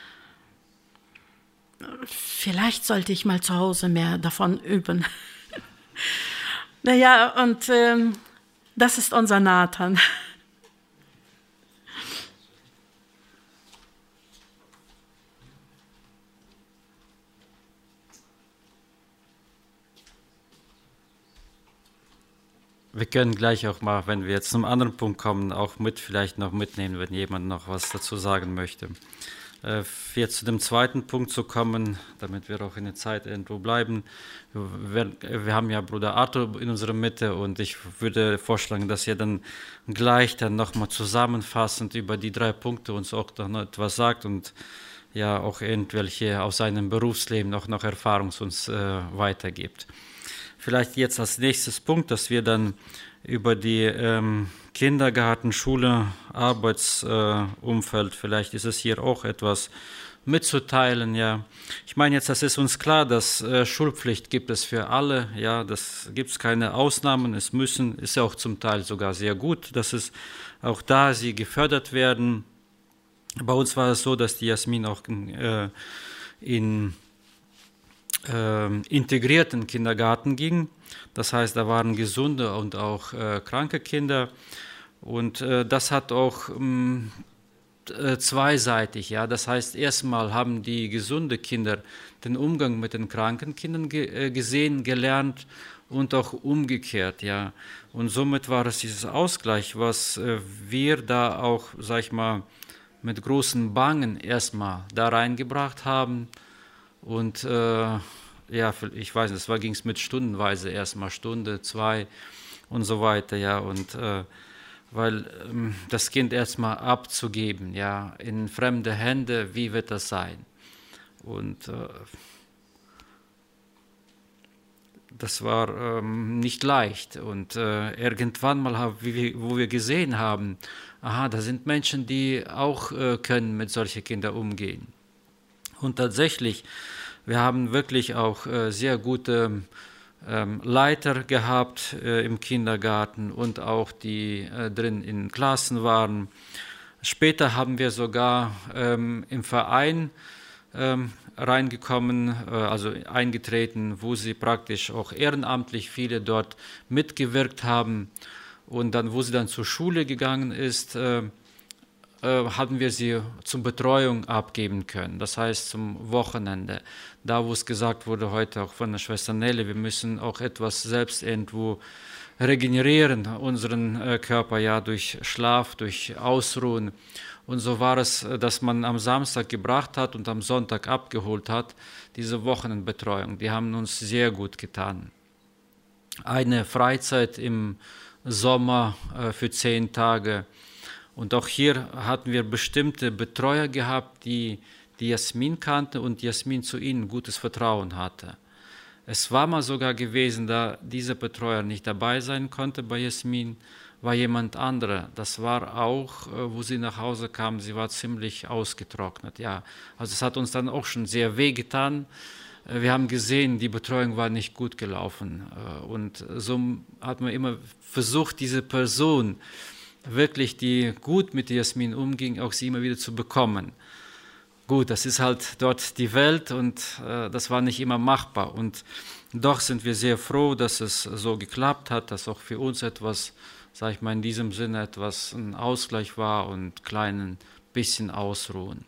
S5: vielleicht sollte ich mal zu Hause mehr davon üben. Naja, und das ist unser Nathan.
S1: Wir können gleich auch mal, wenn wir jetzt zum anderen Punkt kommen, auch vielleicht noch mitnehmen, wenn jemand noch was dazu sagen möchte. Jetzt zu dem zweiten Punkt zu kommen, damit wir auch in der Zeit irgendwo bleiben. Wir haben ja Bruder Arthur in unserer Mitte und ich würde vorschlagen, dass ihr dann gleich dann nochmal zusammenfassend über die 3 Punkte uns auch noch etwas sagt und ja auch irgendwelche aus seinem Berufsleben auch noch Erfahrung uns weitergibt. Vielleicht jetzt als nächstes Punkt, dass wir dann über die Kindergarten, Schule, Arbeitsumfeld, vielleicht ist es hier auch etwas mitzuteilen. Ja, ich meine jetzt, das ist uns klar, dass Schulpflicht gibt es für alle. Ja, das gibt es keine Ausnahmen. Es ist ja auch zum Teil sogar sehr gut, dass es auch da sie gefördert werden. Bei uns war es so, dass die Jasmin auch in integrierten Kindergarten ging. Das heißt, da waren gesunde und auch kranke Kinder. Und das hat auch zweiseitig. Ja? Das heißt, erstmal haben die gesunde Kinder den Umgang mit den kranken Kindern gesehen, gelernt und auch umgekehrt. Ja? Und somit war es dieses Ausgleich, was wir da auch, sag ich mal, mit großen Bangen erstmal da reingebracht haben. Und ja, ich weiß nicht, ging es mit stundenweise erstmal, Stunde, 2 und so weiter, ja, und weil das Kind erstmal abzugeben, ja, in fremde Hände, wie wird das sein? Und das war nicht leicht. Und irgendwann mal, wo wir gesehen haben, aha, da sind Menschen, die auch können mit solchen Kindern umgehen. Und tatsächlich, wir haben wirklich auch sehr gute Leiter gehabt im Kindergarten und auch die drin in Klassen waren. Später haben wir sogar im Verein reingekommen, also eingetreten, wo sie praktisch auch ehrenamtlich viele dort mitgewirkt haben. Und dann, wo sie dann zur Schule gegangen ist, haben wir sie zur Betreuung abgeben können. Das heißt zum Wochenende. Da, wo es gesagt wurde heute auch von der Schwester Nelle, wir müssen auch etwas selbst irgendwo regenerieren, unseren Körper ja durch Schlaf, durch Ausruhen. Und so war es, dass man am Samstag gebracht hat und am Sonntag abgeholt hat, diese Wochenendbetreuung. Die haben uns sehr gut getan. Eine Freizeit im Sommer für 10 Tage. Und auch hier hatten wir bestimmte Betreuer gehabt, die Jasmin kannte und Jasmin zu ihnen gutes Vertrauen hatte. Es war mal sogar gewesen, da dieser Betreuer nicht dabei sein konnte bei Jasmin, war jemand anderer. Das war auch, wo sie nach Hause kam, sie war ziemlich ausgetrocknet. Ja, also es hat uns dann auch schon sehr wehgetan. Wir haben gesehen, die Betreuung war nicht gut gelaufen. Und so hat man immer versucht, diese Person wirklich, die gut mit Jasmin umging, auch sie immer wieder zu bekommen. Gut, das ist halt dort die Welt und das war nicht immer machbar. Und doch sind wir sehr froh, dass es so geklappt hat, dass auch für uns etwas, sage ich mal in diesem Sinne, etwas ein Ausgleich war und kleinen bisschen Ausruhen.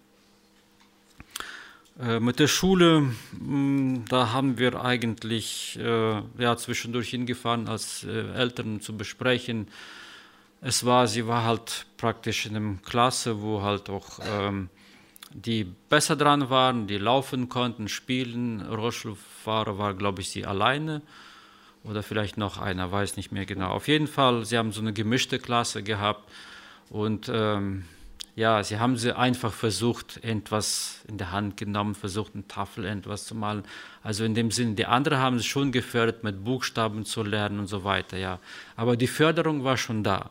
S1: Mit der Schule, da haben wir eigentlich zwischendurch hingefahren, als Eltern zu besprechen. Sie war halt praktisch in einer Klasse, wo halt auch die besser dran waren, die laufen konnten, spielen. Rollstuhlfahrer war, glaube ich, sie alleine oder vielleicht noch einer, weiß nicht mehr genau. Auf jeden Fall, sie haben so eine gemischte Klasse gehabt und sie haben sie einfach versucht, etwas in der Hand genommen, versucht, eine Tafel etwas zu malen. Also in dem Sinne, die anderen haben sie schon gefördert, mit Buchstaben zu lernen und so weiter, ja. Aber die Förderung war schon da.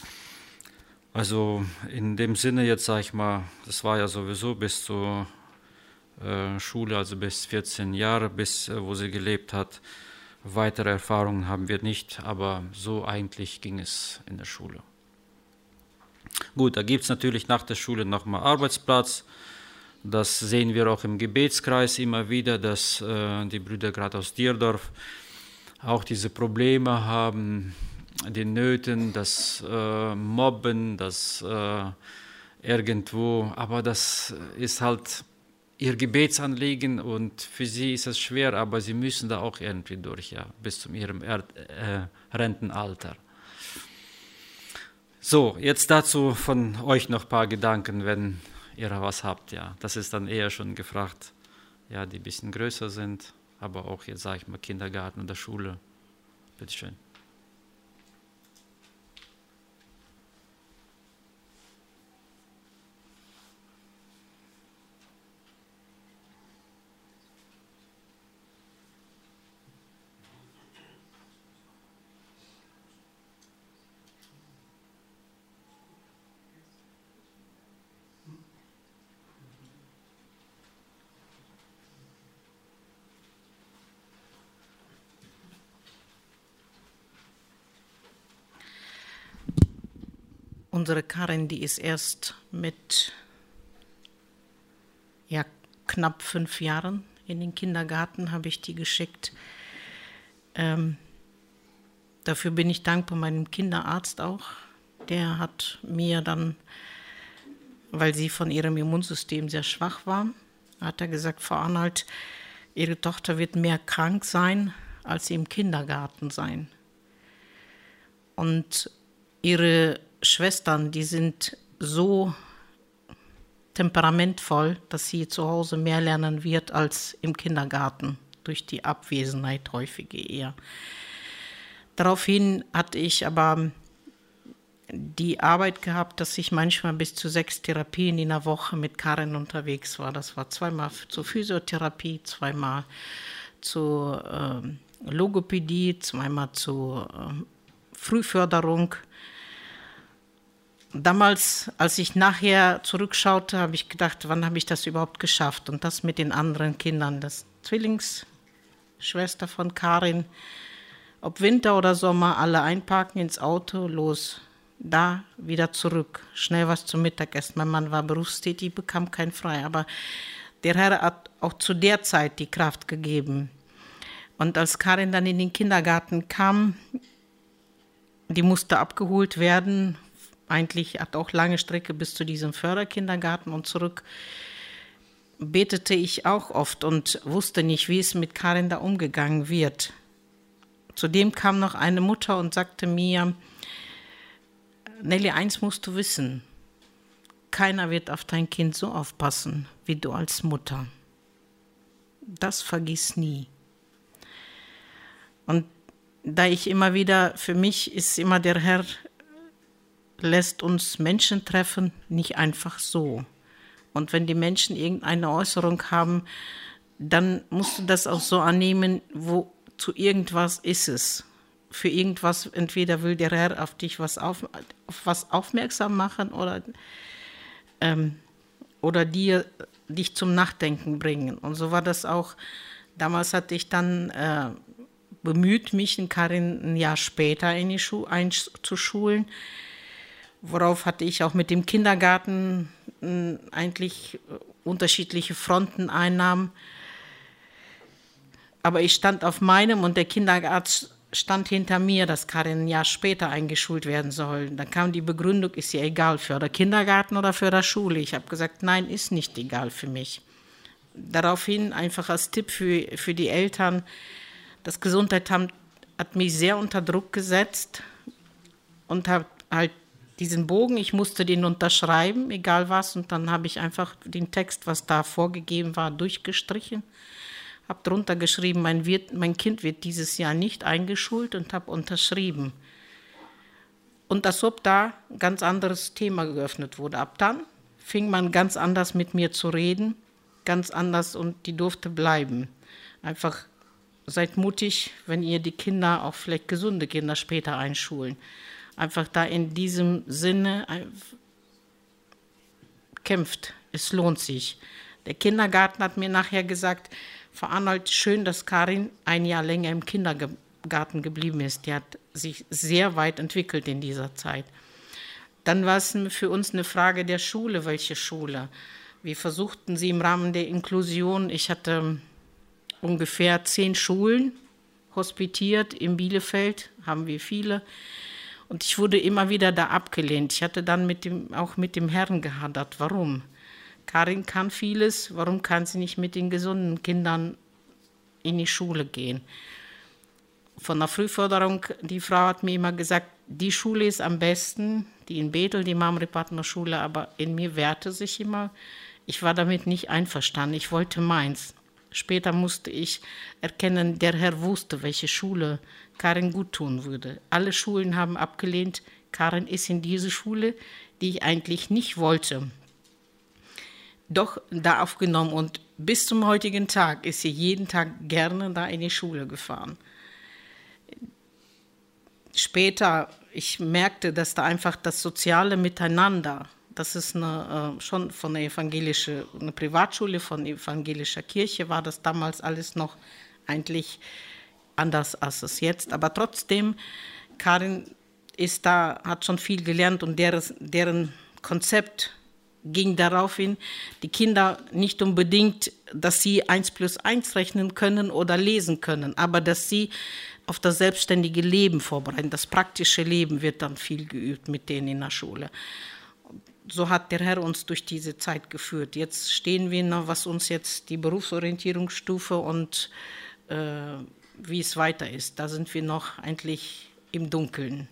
S1: Also in dem Sinne jetzt, sage ich mal, das war ja sowieso bis zur Schule, also bis 14 Jahre, bis wo sie gelebt hat. Weitere Erfahrungen haben wir nicht, aber so eigentlich ging es in der Schule. Gut, da gibt es natürlich nach der Schule nochmal Arbeitsplatz. Das sehen wir auch im Gebetskreis immer wieder, dass die Brüder gerade aus Dierdorf auch diese Probleme haben, die Nöten, das Mobben, das irgendwo, aber das ist halt ihr Gebetsanliegen und für sie ist es schwer, aber sie müssen da auch irgendwie durch, ja, bis zu ihrem Rentenalter. So, jetzt dazu von euch noch ein paar Gedanken, wenn ihr was habt, ja. Das ist dann eher schon gefragt, ja, die ein bisschen größer sind, aber auch jetzt, sage ich mal, Kindergarten oder Schule. Bitte schön.
S2: Unsere Karin, die ist erst mit knapp 5 Jahren in den Kindergarten, habe ich die geschickt. Dafür bin ich dankbar meinem Kinderarzt auch. Der hat mir dann, weil sie von ihrem Immunsystem sehr schwach war, hat er gesagt, Frau Arnold, Ihre Tochter wird mehr krank sein, als sie im Kindergarten sein. Und ihre Schwestern, die sind so temperamentvoll, dass sie zu Hause mehr lernen wird als im Kindergarten, durch die Abwesenheit häufige eher. Daraufhin hatte ich aber die Arbeit gehabt, dass ich manchmal bis zu 6 Therapien in der Woche mit Karin unterwegs war. Das war zweimal zur Physiotherapie, zweimal zur Logopädie, zweimal zur Frühförderung. Damals, als ich nachher zurückschaute, habe ich gedacht, wann habe ich das überhaupt geschafft? Und das mit den anderen Kindern. Das Zwillingsschwester von Karin, ob Winter oder Sommer, alle einparken ins Auto, los, da, wieder zurück, schnell was zum Mittagessen. Mein Mann war berufstätig, bekam kein Frei, aber der Herr hat auch zu der Zeit die Kraft gegeben. Und als Karin dann in den Kindergarten kam, die musste abgeholt werden, eigentlich hat auch lange Strecke bis zu diesem Förderkindergarten und zurück, betete ich auch oft und wusste nicht, wie es mit Karin da umgegangen wird. Zudem kam noch eine Mutter und sagte mir, Nelly, eins musst du wissen, keiner wird auf dein Kind so aufpassen, wie du als Mutter. Das vergiss nie. Und da ich immer wieder, für mich ist immer der Herr, lässt uns Menschen treffen, nicht einfach so. Und wenn die Menschen irgendeine Äußerung haben, dann musst du das auch so annehmen, wo zu irgendwas ist es. Für irgendwas, entweder will der Herr auf dich auf was aufmerksam machen oder dich zum Nachdenken bringen. Und so war das auch. Damals hatte ich dann bemüht, mich in Karin ein Jahr später in die einzuschulen. Worauf hatte ich auch mit dem Kindergarten eigentlich unterschiedliche Fronteneinnahmen. Aber ich stand auf meinem und der Kinderarzt stand hinter mir, dass Karin ein Jahr später eingeschult werden soll. Dann kam die Begründung, ist ja egal, für den Kindergarten oder für die Schule. Ich habe gesagt, nein, ist nicht egal für mich. Daraufhin einfach als Tipp für die Eltern, das Gesundheitsamt hat mich sehr unter Druck gesetzt und hat halt diesen Bogen, ich musste den unterschreiben, egal was, und dann habe ich einfach den Text, was da vorgegeben war, durchgestrichen, habe drunter geschrieben, mein Kind wird dieses Jahr nicht eingeschult und habe unterschrieben. Und als ob da ein ganz anderes Thema geöffnet wurde. Ab dann fing man ganz anders mit mir zu reden, ganz anders, und die durfte bleiben. Einfach seid mutig, wenn ihr die Kinder, auch vielleicht gesunde Kinder, später einschulen. Einfach da in diesem Sinne kämpft. Es lohnt sich. Der Kindergarten hat mir nachher gesagt, Frau Arnold, schön, dass Karin ein Jahr länger im Kindergarten geblieben ist. Die hat sich sehr weit entwickelt in dieser Zeit. Dann war es für uns eine Frage der Schule. Welche Schule? Wir versuchten sie im Rahmen der Inklusion. Ich hatte ungefähr 10 Schulen hospitiert. In Bielefeld haben wir viele. Und ich wurde immer wieder da abgelehnt. Ich hatte dann auch mit dem Herrn gehadert. Warum? Karin kann vieles. Warum kann sie nicht mit den gesunden Kindern in die Schule gehen? Von der Frühförderung, die Frau hat mir immer gesagt, die Schule ist am besten, die in Bethel, die Mamre-Partner-Schule, aber in mir wehrte sich immer. Ich war damit nicht einverstanden. Ich wollte meins. Später musste ich erkennen, der Herr wusste, welche Schule Karin gut tun würde. Alle Schulen haben abgelehnt. Karin ist in diese Schule, die ich eigentlich nicht wollte, doch da aufgenommen. Und bis zum heutigen Tag ist sie jeden Tag gerne da in die Schule gefahren. Später, ich merkte, dass da einfach das soziale Miteinander, das ist schon von der eine Privatschule, von evangelischer Kirche, war das damals alles noch eigentlich anders als es jetzt. Aber trotzdem, Karin hat schon viel gelernt und deren Konzept ging darauf hin, die Kinder nicht unbedingt, dass sie 1 + 1 rechnen können oder lesen können, aber dass sie auf das selbstständige Leben vorbereiten. Das praktische Leben wird dann viel geübt mit denen in der Schule. So hat der Herr uns durch diese Zeit geführt. Jetzt stehen wir noch, was uns jetzt die Berufsorientierungsstufe und wie es weiter ist. Da sind wir noch eigentlich im Dunkeln.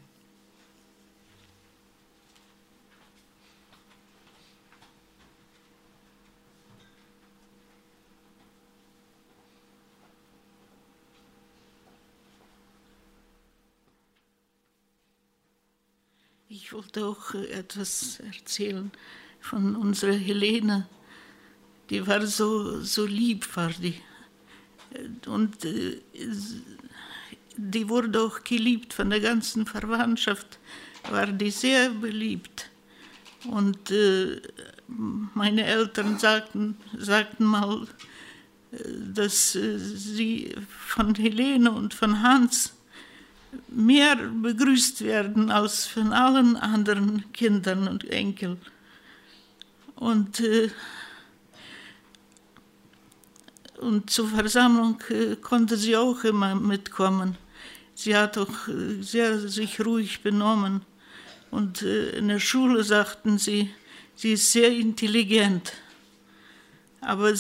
S6: Ich wollte auch etwas erzählen von unserer Helene. Die war so lieb, war die. Und die wurde auch geliebt von der ganzen Verwandtschaft, war die sehr beliebt. Und meine Eltern sagten mal, dass sie von Helene und von Hans mehr begrüßt werden als von allen anderen Kindern und Enkeln. Und zur Versammlung konnte sie auch immer mitkommen. Sie hat auch sehr sich ruhig benommen. Und in der Schule sagten sie ist sehr intelligent. Aber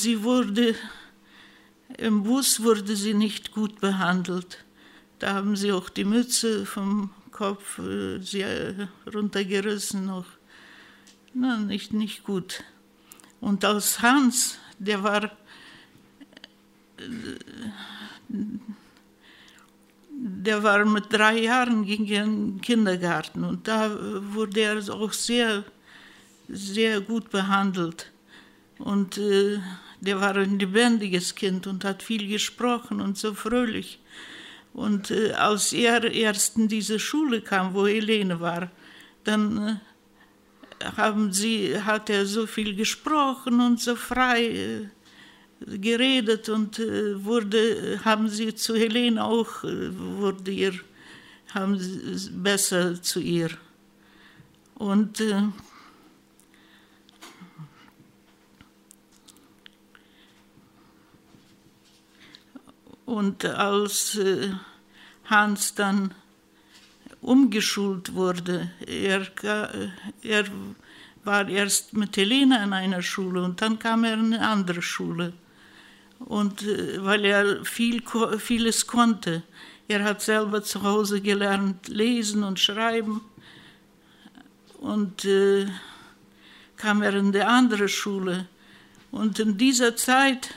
S6: im Bus wurde sie nicht gut behandelt. Da haben sie auch die Mütze vom Kopf runtergerissen. Noch. Na, nicht gut. Und als Hans, der war mit 3 Jahren ging er in den Kindergarten und da wurde er auch sehr, sehr gut behandelt. Und der war ein lebendiges Kind und hat viel gesprochen und so fröhlich. Und als er erst in diese Schule kam, wo Helene war, dann hat er so viel gesprochen und so frei geredet und haben sie zu Helene auch, haben sie besser zu ihr. Und als Hans dann umgeschult wurde, er war erst mit Helene in einer Schule und dann kam er in eine andere Schule. Und weil er vieles konnte, er hat selber zu Hause gelernt, lesen und schreiben. Und kam er in die andere Schule. Und in dieser Zeit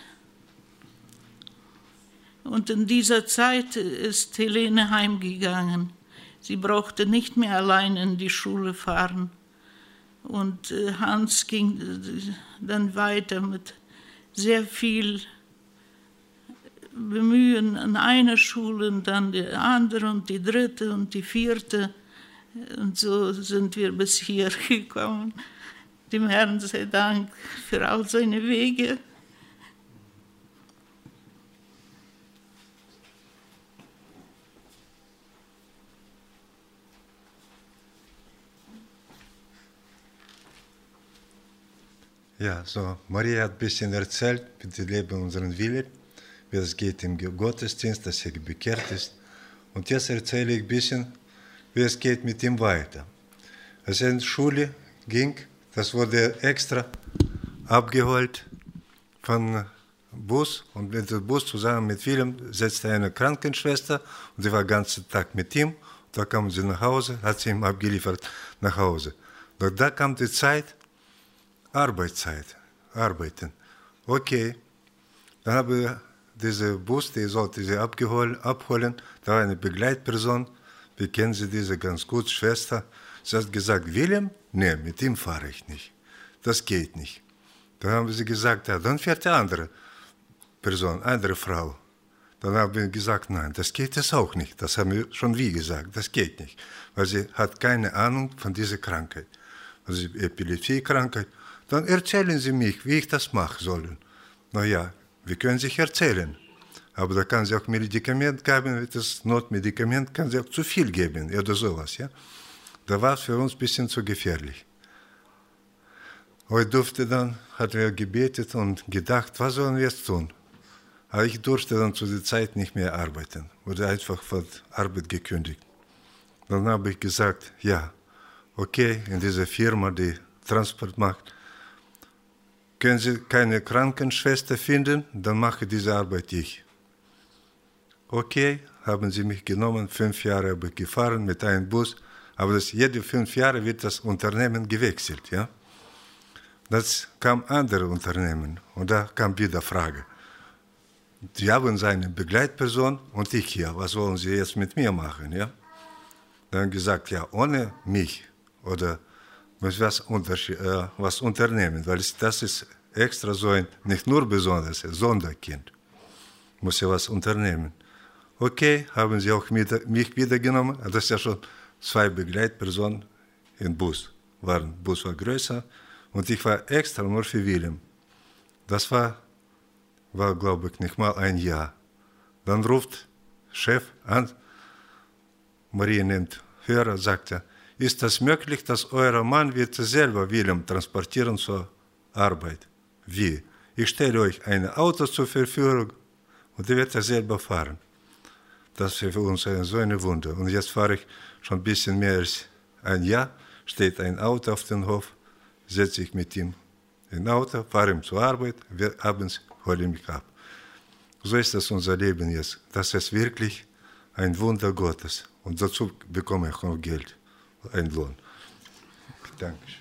S6: ist Helene heimgegangen. Sie brauchte nicht mehr allein in die Schule fahren. Und Hans ging dann weiter mit sehr viel Bemühen an einer Schule und dann die andere und die dritte und die vierte. Und so sind wir bis hier gekommen. Dem Herrn sei Dank für all seine Wege.
S7: Ja, so, Maria hat ein bisschen erzählt, wie die leben unseren Wille, wie es geht im Gottesdienst, dass er bekehrt ist. Und jetzt erzähle ich ein bisschen, wie es geht mit ihm weiter. Als er in die Schule ging, das wurde extra abgeholt von Bus. Und mit dem Bus zusammen mit Willem setzte eine Krankenschwester und sie war den ganzen Tag mit ihm. Da kam sie nach Hause, hat sie ihm abgeliefert nach Hause. Doch da kam die Zeit, Arbeitszeit, arbeiten. Okay, dann habe ich diesen Bus, die sollte sie abholen. Da war eine Begleitperson, wir kennen sie, diese ganz gut, Schwester. Sie hat gesagt, Willem, nee, mit ihm fahre ich nicht. Das geht nicht. Dann haben sie gesagt, ja, dann fährt die andere Person, andere Frau. Dann haben wir gesagt, nein, das geht es auch nicht. Das haben wir schon wie gesagt, das geht nicht. Weil sie hat keine Ahnung von dieser Krankheit. Also Epilepsie-Krankheit. Dann erzählen Sie mich, wie ich das machen soll. Na ja, wir können sich erzählen. Aber da kann sie auch Medikament geben, das Notmedikament kann sie auch zu viel geben oder sowas. Ja? Da war es für uns ein bisschen zu gefährlich. Heute hatten wir gebetet und gedacht, was sollen wir jetzt tun? Aber ich durfte dann zu der Zeit nicht mehr arbeiten, wurde einfach von Arbeit gekündigt. Dann habe ich gesagt, ja, okay, in dieser Firma, die Transport macht, können Sie keine Krankenschwester finden, dann mache diese Arbeit ich. Okay, haben sie mich genommen, 5 Jahre habe ich gefahren mit einem Bus, aber jede 5 Jahre wird das Unternehmen gewechselt. Ja? Das kam andere Unternehmen und da kam wieder Frage. Sie haben eine Begleitperson und ich hier, was wollen Sie jetzt mit mir machen? Ja? Dann gesagt, ja, ohne mich oder muss was unternehmen, weil das ist extra so ein, nicht nur besonders, Sonderkind. Muss ja was unternehmen. Okay, haben sie auch mich wiedergenommen. Das ist ja schon 2 Begleitpersonen im Bus. Bus war größer und ich war extra nur für Wilhelm. Das war glaube ich, nicht mal ein Jahr. Dann ruft Chef an, Maria nimmt Hörer, sagt er, ist das möglich, dass euer Mann wird selber Wilhelm transportieren zur Arbeit? Wie? Ich stelle euch ein Auto zur Verfügung und ihr werdet selber fahren. Das ist für uns so eine Wunder. Und jetzt fahre ich schon ein bisschen mehr als ein Jahr, steht ein Auto auf dem Hof, setze ich mit ihm in ein Auto, fahre ihm zur Arbeit, abends hole ich mich ab. So ist das unser Leben jetzt. Das ist wirklich ein Wunder Gottes. Und dazu bekomme ich auch Geld, einen Lohn. Dankeschön.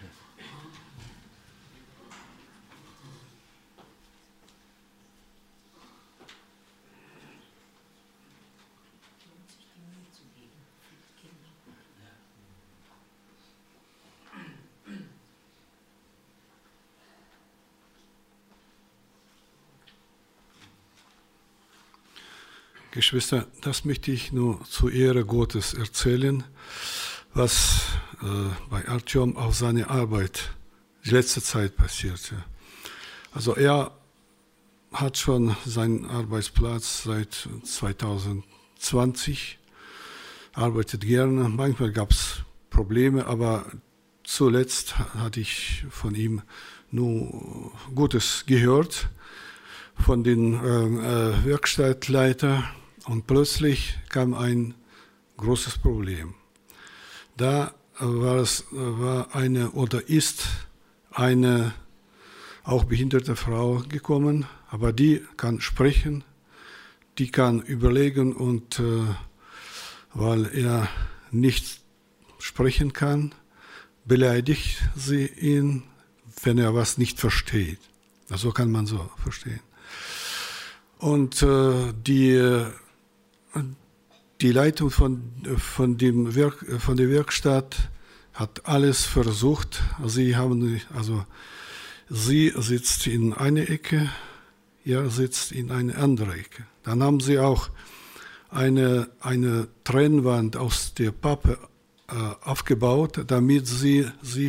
S4: Geschwister, das möchte ich nur zur Ehre Gottes erzählen, was bei Artyom auf seine Arbeit die letzte Zeit passierte. Also er hat schon seinen Arbeitsplatz seit 2020, arbeitet gerne. Manchmal gab es Probleme, aber zuletzt hatte ich von ihm nur Gutes gehört, von den Werkstattleitern. Und plötzlich kam ein großes Problem. Da war eine oder ist eine auch behinderte Frau gekommen, aber die kann sprechen, die kann überlegen und weil er nicht sprechen kann, beleidigt sie ihn, wenn er was nicht versteht. Also kann man so verstehen. Und die Leitung von der Werkstatt hat alles versucht. Sie sitzt in einer Ecke, er sitzt in einer anderen Ecke. Dann haben sie auch eine Trennwand aus der Pappe aufgebaut, damit sie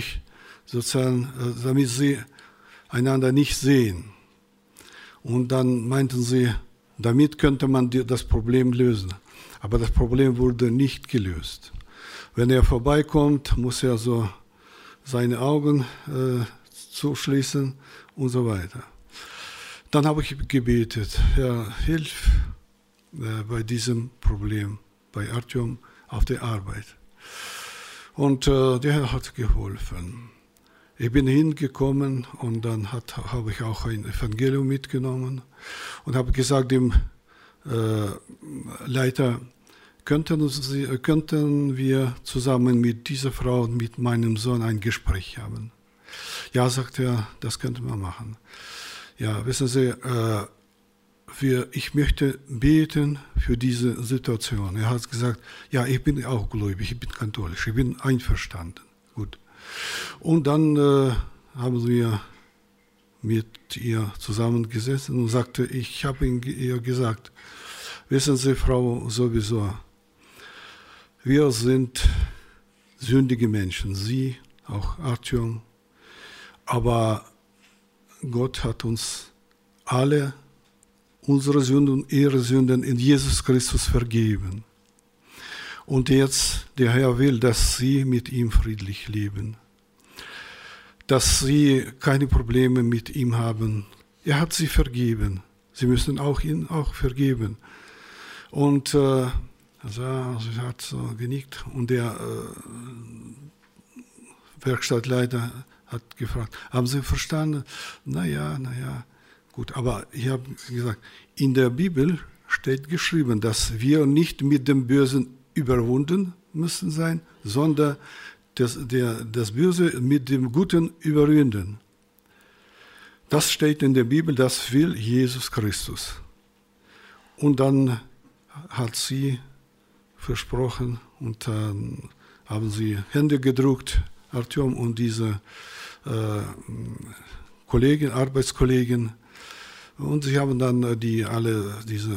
S4: einander nicht sehen. Und dann meinten sie, damit könnte man das Problem lösen. Aber das Problem wurde nicht gelöst. Wenn er vorbeikommt, muss er so seine Augen zuschließen und so weiter. Dann habe ich gebetet, Herr, hilf bei diesem Problem, bei Artyom auf der Arbeit. Und der Herr hat geholfen. Ich bin hingekommen und dann habe ich auch ein Evangelium mitgenommen und habe gesagt dem Leiter, könnten wir zusammen mit dieser Frau und mit meinem Sohn ein Gespräch haben? Ja, sagt er, das könnte man machen. Ja, wissen Sie, ich möchte beten für diese Situation. Er hat gesagt, ja, ich bin auch gläubig, ich bin katholisch, ich bin einverstanden. Gut. Und dann haben wir mit ihr zusammengesessen und sagte, ich habe ihr gesagt, wissen Sie, Frau, sowieso, wir sind sündige Menschen, Sie, auch Artyom, aber Gott hat uns alle unsere Sünden und ihre Sünden in Jesus Christus vergeben. Und jetzt, der Herr will, dass Sie mit ihm friedlich leben, dass Sie keine Probleme mit ihm haben. Er hat Sie vergeben. Sie müssen ihn auch vergeben. Und sie hat so genickt und der Werkstattleiter hat gefragt, haben Sie verstanden? Naja, gut. Aber ich habe gesagt, in der Bibel steht geschrieben, dass wir nicht mit dem Bösen überwunden müssen sein, sondern das Böse mit dem Guten überwinden. Das steht in der Bibel, das will Jesus Christus. Und dann hat sie versprochen und dann haben sie Hände gedrückt Artyom und diese Kollegen, Arbeitskollegen. Und sie haben dann alle diese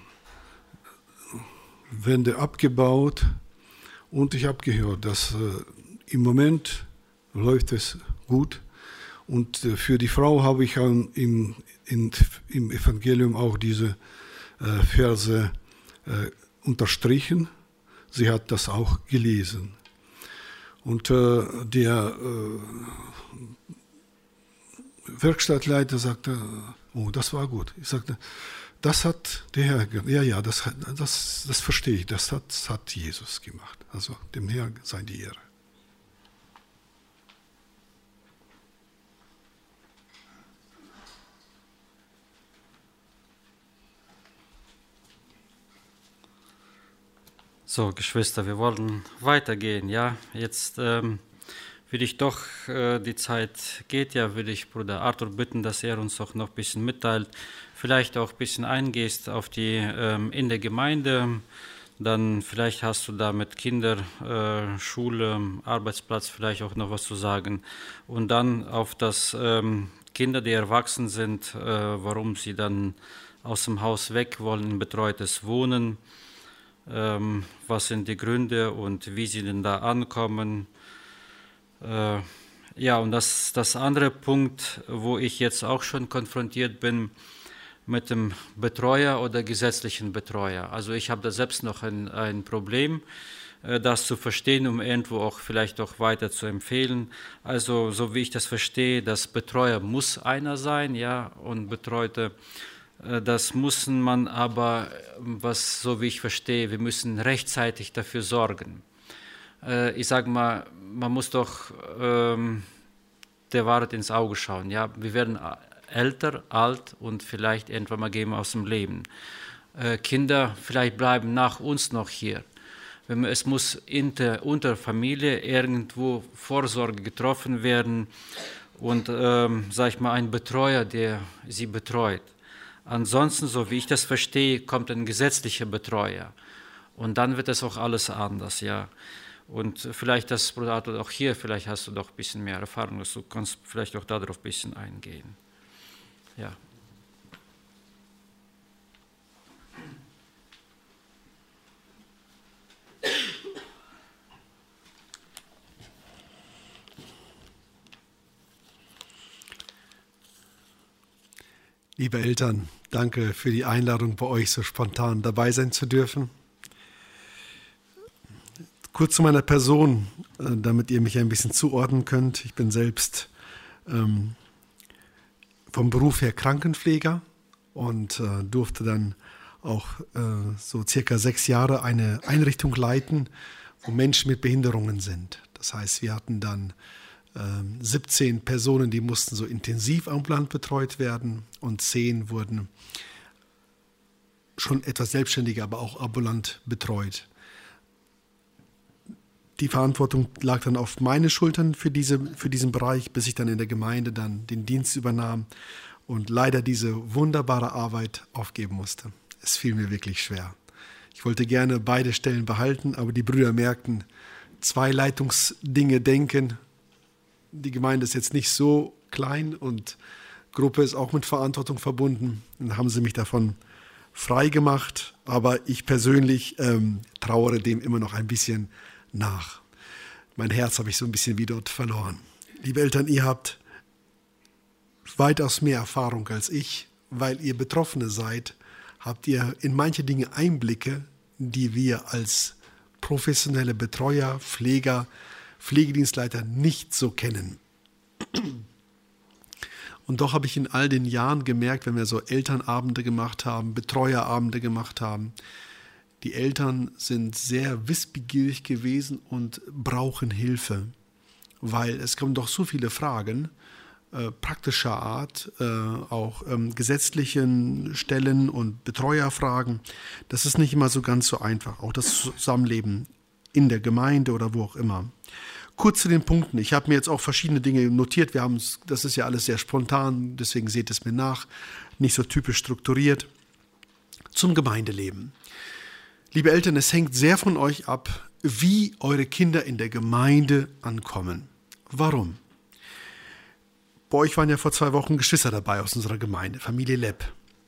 S4: Wände abgebaut. Und ich habe gehört, dass im Moment läuft es gut. Und für die Frau habe ich im Evangelium auch diese Verse unterstrichen. Sie hat das auch gelesen. Und der Werkstattleiter sagte, oh, das war gut. Ich sagte, das hat der Herr gemacht. Ja, das verstehe ich. Das hat Jesus gemacht. Also dem Herrn sei die Ehre.
S1: So, Geschwister, wir wollen weitergehen. Ja, jetzt will ich doch, die Zeit geht ja, will ich Bruder Arthur bitten, dass er uns auch noch ein bisschen mitteilt, vielleicht auch ein bisschen eingehst auf die in der Gemeinde, dann vielleicht hast du da mit Kinder, Schule, Arbeitsplatz vielleicht auch noch was zu sagen und dann auf das Kinder, die erwachsen sind, warum sie dann aus dem Haus weg wollen, in betreutes Wohnen. Was sind die Gründe und wie sie denn da ankommen. Ja, und das andere Punkt, wo ich jetzt auch schon konfrontiert bin mit dem Betreuer oder gesetzlichen Betreuer. Also ich habe da selbst noch ein Problem, das zu verstehen, um irgendwo auch vielleicht auch weiter zu empfehlen. Also so wie ich das verstehe, das Betreuer muss einer sein, ja, und Betreute. Das muss man aber, so wie ich verstehe, wir müssen rechtzeitig dafür sorgen. Ich sage mal, man muss doch der Wahrheit ins Auge schauen. Ja? Wir werden älter, alt und vielleicht irgendwann mal gehen wir aus dem Leben. Kinder vielleicht bleiben nach uns noch hier. Es muss unter Familie irgendwo Vorsorge getroffen werden und, sage ich mal, ein Betreuer, der sie betreut. Ansonsten, so wie ich das verstehe, kommt ein gesetzlicher Betreuer. Und dann wird das auch alles anders, ja. Und vielleicht das, Bruder Arthur, auch hier, vielleicht hast du doch ein bisschen mehr Erfahrung, dass du kannst vielleicht auch darauf ein bisschen eingehen. Ja.
S8: Liebe Eltern, danke für die Einladung, bei euch so spontan dabei sein zu dürfen. Kurz zu meiner Person, damit ihr mich ein bisschen zuordnen könnt. Ich bin selbst vom Beruf her Krankenpfleger und durfte dann auch so circa 6 Jahre eine Einrichtung leiten, wo Menschen mit Behinderungen sind. Das heißt, wir hatten dann 17 Personen, die mussten so intensiv ambulant betreut werden und 10 wurden schon etwas selbstständiger, aber auch ambulant betreut. Die Verantwortung lag dann auf meine Schultern für diesen Bereich, bis ich dann in der Gemeinde dann den Dienst übernahm und leider diese wunderbare Arbeit aufgeben musste. Es fiel mir wirklich schwer. Ich wollte gerne beide Stellen behalten, aber die Brüder merkten, 2 Leitungsdinge denken. Die Gemeinde ist jetzt nicht so klein und Gruppe ist auch mit Verantwortung verbunden. Dann haben sie mich davon frei gemacht, aber ich persönlich trauere dem immer noch ein bisschen nach. Mein Herz habe ich so ein bisschen wie dort verloren. Liebe Eltern, ihr habt weitaus mehr Erfahrung als ich, weil ihr Betroffene seid, habt ihr in manche Dinge Einblicke, die wir als professionelle Betreuer, Pfleger, Pflegedienstleiter nicht so kennen. Und doch habe ich in all den Jahren gemerkt, wenn wir so Elternabende gemacht haben, Betreuerabende gemacht haben, die Eltern sind sehr wissbegierig gewesen und brauchen Hilfe, weil es kommen doch so viele Fragen, praktischer Art, auch gesetzlichen Stellen und Betreuerfragen. Das ist nicht immer so ganz so einfach, auch das Zusammenleben in der Gemeinde oder wo auch immer. Kurz zu den Punkten. Ich habe mir jetzt auch verschiedene Dinge notiert. Das ist ja alles sehr spontan, deswegen seht es mir nach. Nicht so typisch strukturiert. Zum Gemeindeleben. Liebe Eltern, es hängt sehr von euch ab, wie eure Kinder in der Gemeinde ankommen. Warum? Bei euch waren ja vor 2 Wochen Geschwister dabei aus unserer Gemeinde, Familie Lepp.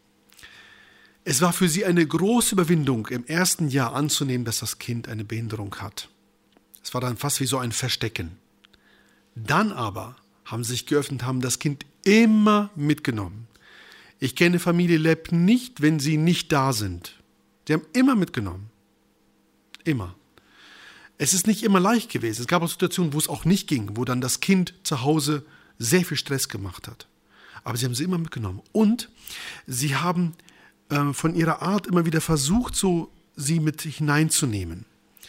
S8: Es war für sie eine große Überwindung, im ersten Jahr anzunehmen, dass das Kind eine Behinderung hat. Es war dann fast wie so ein Verstecken. Dann aber haben sie sich geöffnet, haben das Kind immer mitgenommen. Ich kenne Familie Lepp nicht, wenn sie nicht da sind. Sie haben immer mitgenommen. Immer. Es ist nicht immer leicht gewesen. Es gab auch Situationen, wo es auch nicht ging, wo dann das Kind zu Hause sehr viel Stress gemacht hat. Aber sie haben sie immer mitgenommen. Und sie haben von ihrer Art immer wieder versucht, so sie mit hineinzunehmen.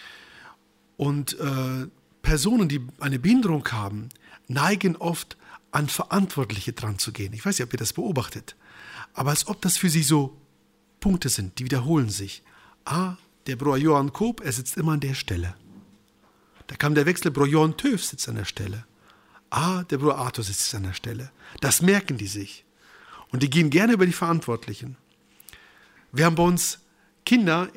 S8: Und Personen, die eine Behinderung haben, neigen oft an Verantwortliche dran zu gehen. Ich weiß nicht, ob ihr das beobachtet. Aber als ob das für sie so Punkte sind, die wiederholen sich. Der Bruder Johann Koop, er sitzt immer an der Stelle. Da kam der Wechsel, Bruder Johann Töf sitzt an der Stelle. Der Bruder Arthur sitzt an der Stelle. Das merken die sich. Und die gehen gerne über die Verantwortlichen. Wir haben bei uns Kinder,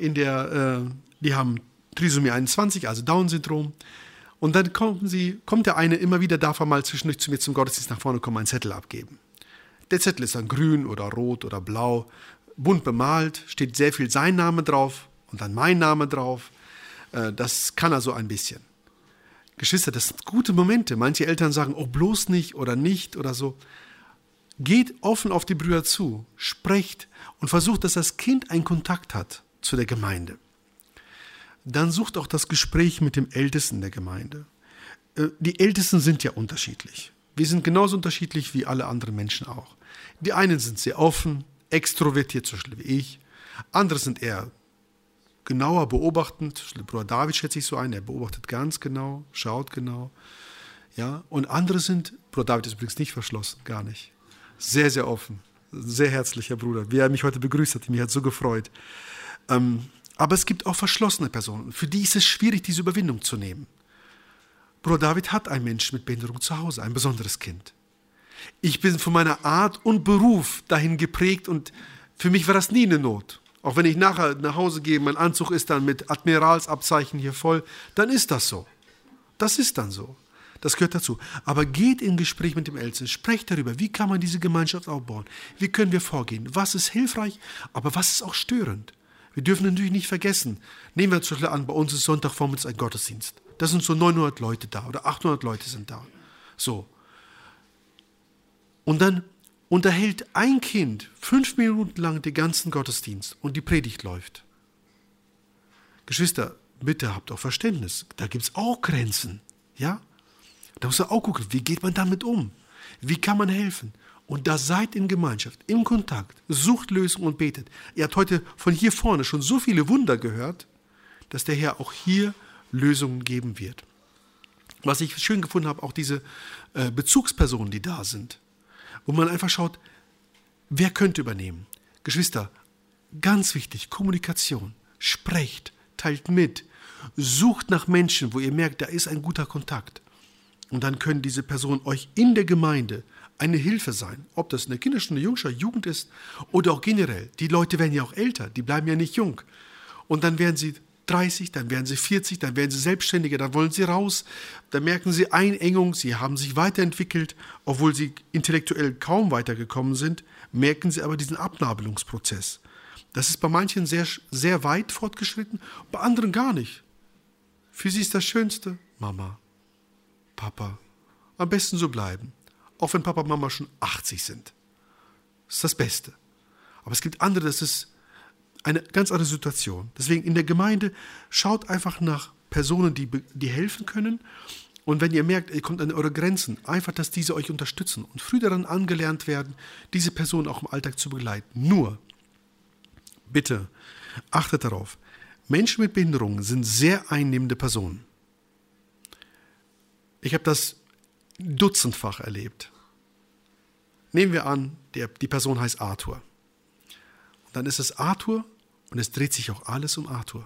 S8: die haben Trisomie 21, also Down-Syndrom. Und dann kommt der eine immer wieder, darf er mal zwischendurch zu mir zum Gottesdienst nach vorne kommen, einen Zettel abgeben. Der Zettel ist dann grün oder rot oder blau, bunt bemalt, steht sehr viel sein Name drauf und dann mein Name drauf. Das kann er so ein bisschen. Geschwister, das sind gute Momente. Manche Eltern sagen, oh, bloß nicht oder nicht oder so. Geht offen auf die Brüder zu, sprecht und versucht, dass das Kind einen Kontakt hat zu der Gemeinde. Dann sucht auch das Gespräch mit dem Ältesten der Gemeinde. Die Ältesten sind ja unterschiedlich. Wir sind genauso unterschiedlich wie alle anderen Menschen auch. Die einen sind sehr offen, extrovertiert, so schlimm wie ich. Andere sind eher genauer beobachtend. Bruder David schätze ich so ein, er beobachtet ganz genau, schaut genau. Ja? Und andere sind, Bruder David ist übrigens nicht verschlossen, gar nicht. Sehr, sehr offen, sehr herzlicher Bruder. Wie er mich heute begrüßt hat, mich hat so gefreut. Aber es gibt auch verschlossene Personen, für die ist es schwierig, diese Überwindung zu nehmen. Bruder David hat einen Menschen mit Behinderung zu Hause, ein besonderes Kind. Ich bin von meiner Art und Beruf dahin geprägt und für mich war das nie eine Not. Auch wenn ich nachher nach Hause gehe, mein Anzug ist dann mit Admiralsabzeichen hier voll, dann ist das so. Das ist dann so. Das gehört dazu. Aber geht in Gespräch mit dem Ältesten, sprecht darüber, wie kann man diese Gemeinschaft aufbauen, wie können wir vorgehen, was ist hilfreich, aber was ist auch störend. Wir dürfen natürlich nicht vergessen, nehmen wir zum Beispiel an, bei uns ist Sonntagvormittags ein Gottesdienst. Da sind so 900 Leute da oder 800 Leute sind da. So. Und dann unterhält ein Kind 5 Minuten lang den ganzen Gottesdienst und die Predigt läuft. Geschwister, bitte habt auch Verständnis. Da gibt es auch Grenzen. Ja? Da muss man auch gucken, wie geht man damit um? Wie kann man helfen? Und da seid in Gemeinschaft, im Kontakt, sucht Lösungen und betet. Ihr habt heute von hier vorne schon so viele Wunder gehört, dass der Herr auch hier Lösungen geben wird. Was ich schön gefunden habe, auch diese Bezugspersonen, die da sind, wo man einfach schaut, wer könnte übernehmen. Geschwister, ganz wichtig, Kommunikation. Sprecht, teilt mit, sucht nach Menschen, wo ihr merkt, da ist ein guter Kontakt. Und dann können diese Personen euch in der Gemeinde eine Hilfe sein. Ob das eine Kinderstunde, Jugend ist oder auch generell. Die Leute werden ja auch älter, die bleiben ja nicht jung. Und dann werden sie 30, dann werden sie 40, dann werden sie Selbstständiger, dann wollen sie raus. Dann merken sie Einengung, sie haben sich weiterentwickelt. Obwohl sie intellektuell kaum weitergekommen sind, merken sie aber diesen Abnabelungsprozess. Das ist bei manchen sehr, sehr weit fortgeschritten, bei anderen gar nicht. Für sie ist das Schönste, Mama, Papa, am besten so bleiben. Auch wenn Papa und Mama schon 80 sind. Das ist das Beste. Aber es gibt andere, das ist eine ganz andere Situation. Deswegen in der Gemeinde schaut einfach nach Personen, die helfen können. Und wenn ihr merkt, ihr kommt an eure Grenzen, einfach, dass diese euch unterstützen und früh daran angelernt werden, diese Personen auch im Alltag zu begleiten. Nur, bitte, achtet darauf, Menschen mit Behinderungen sind sehr einnehmende Personen. Ich habe das dutzendfach erlebt. Nehmen wir an, die Person heißt Arthur. Und dann ist es Arthur und es dreht sich auch alles um Arthur.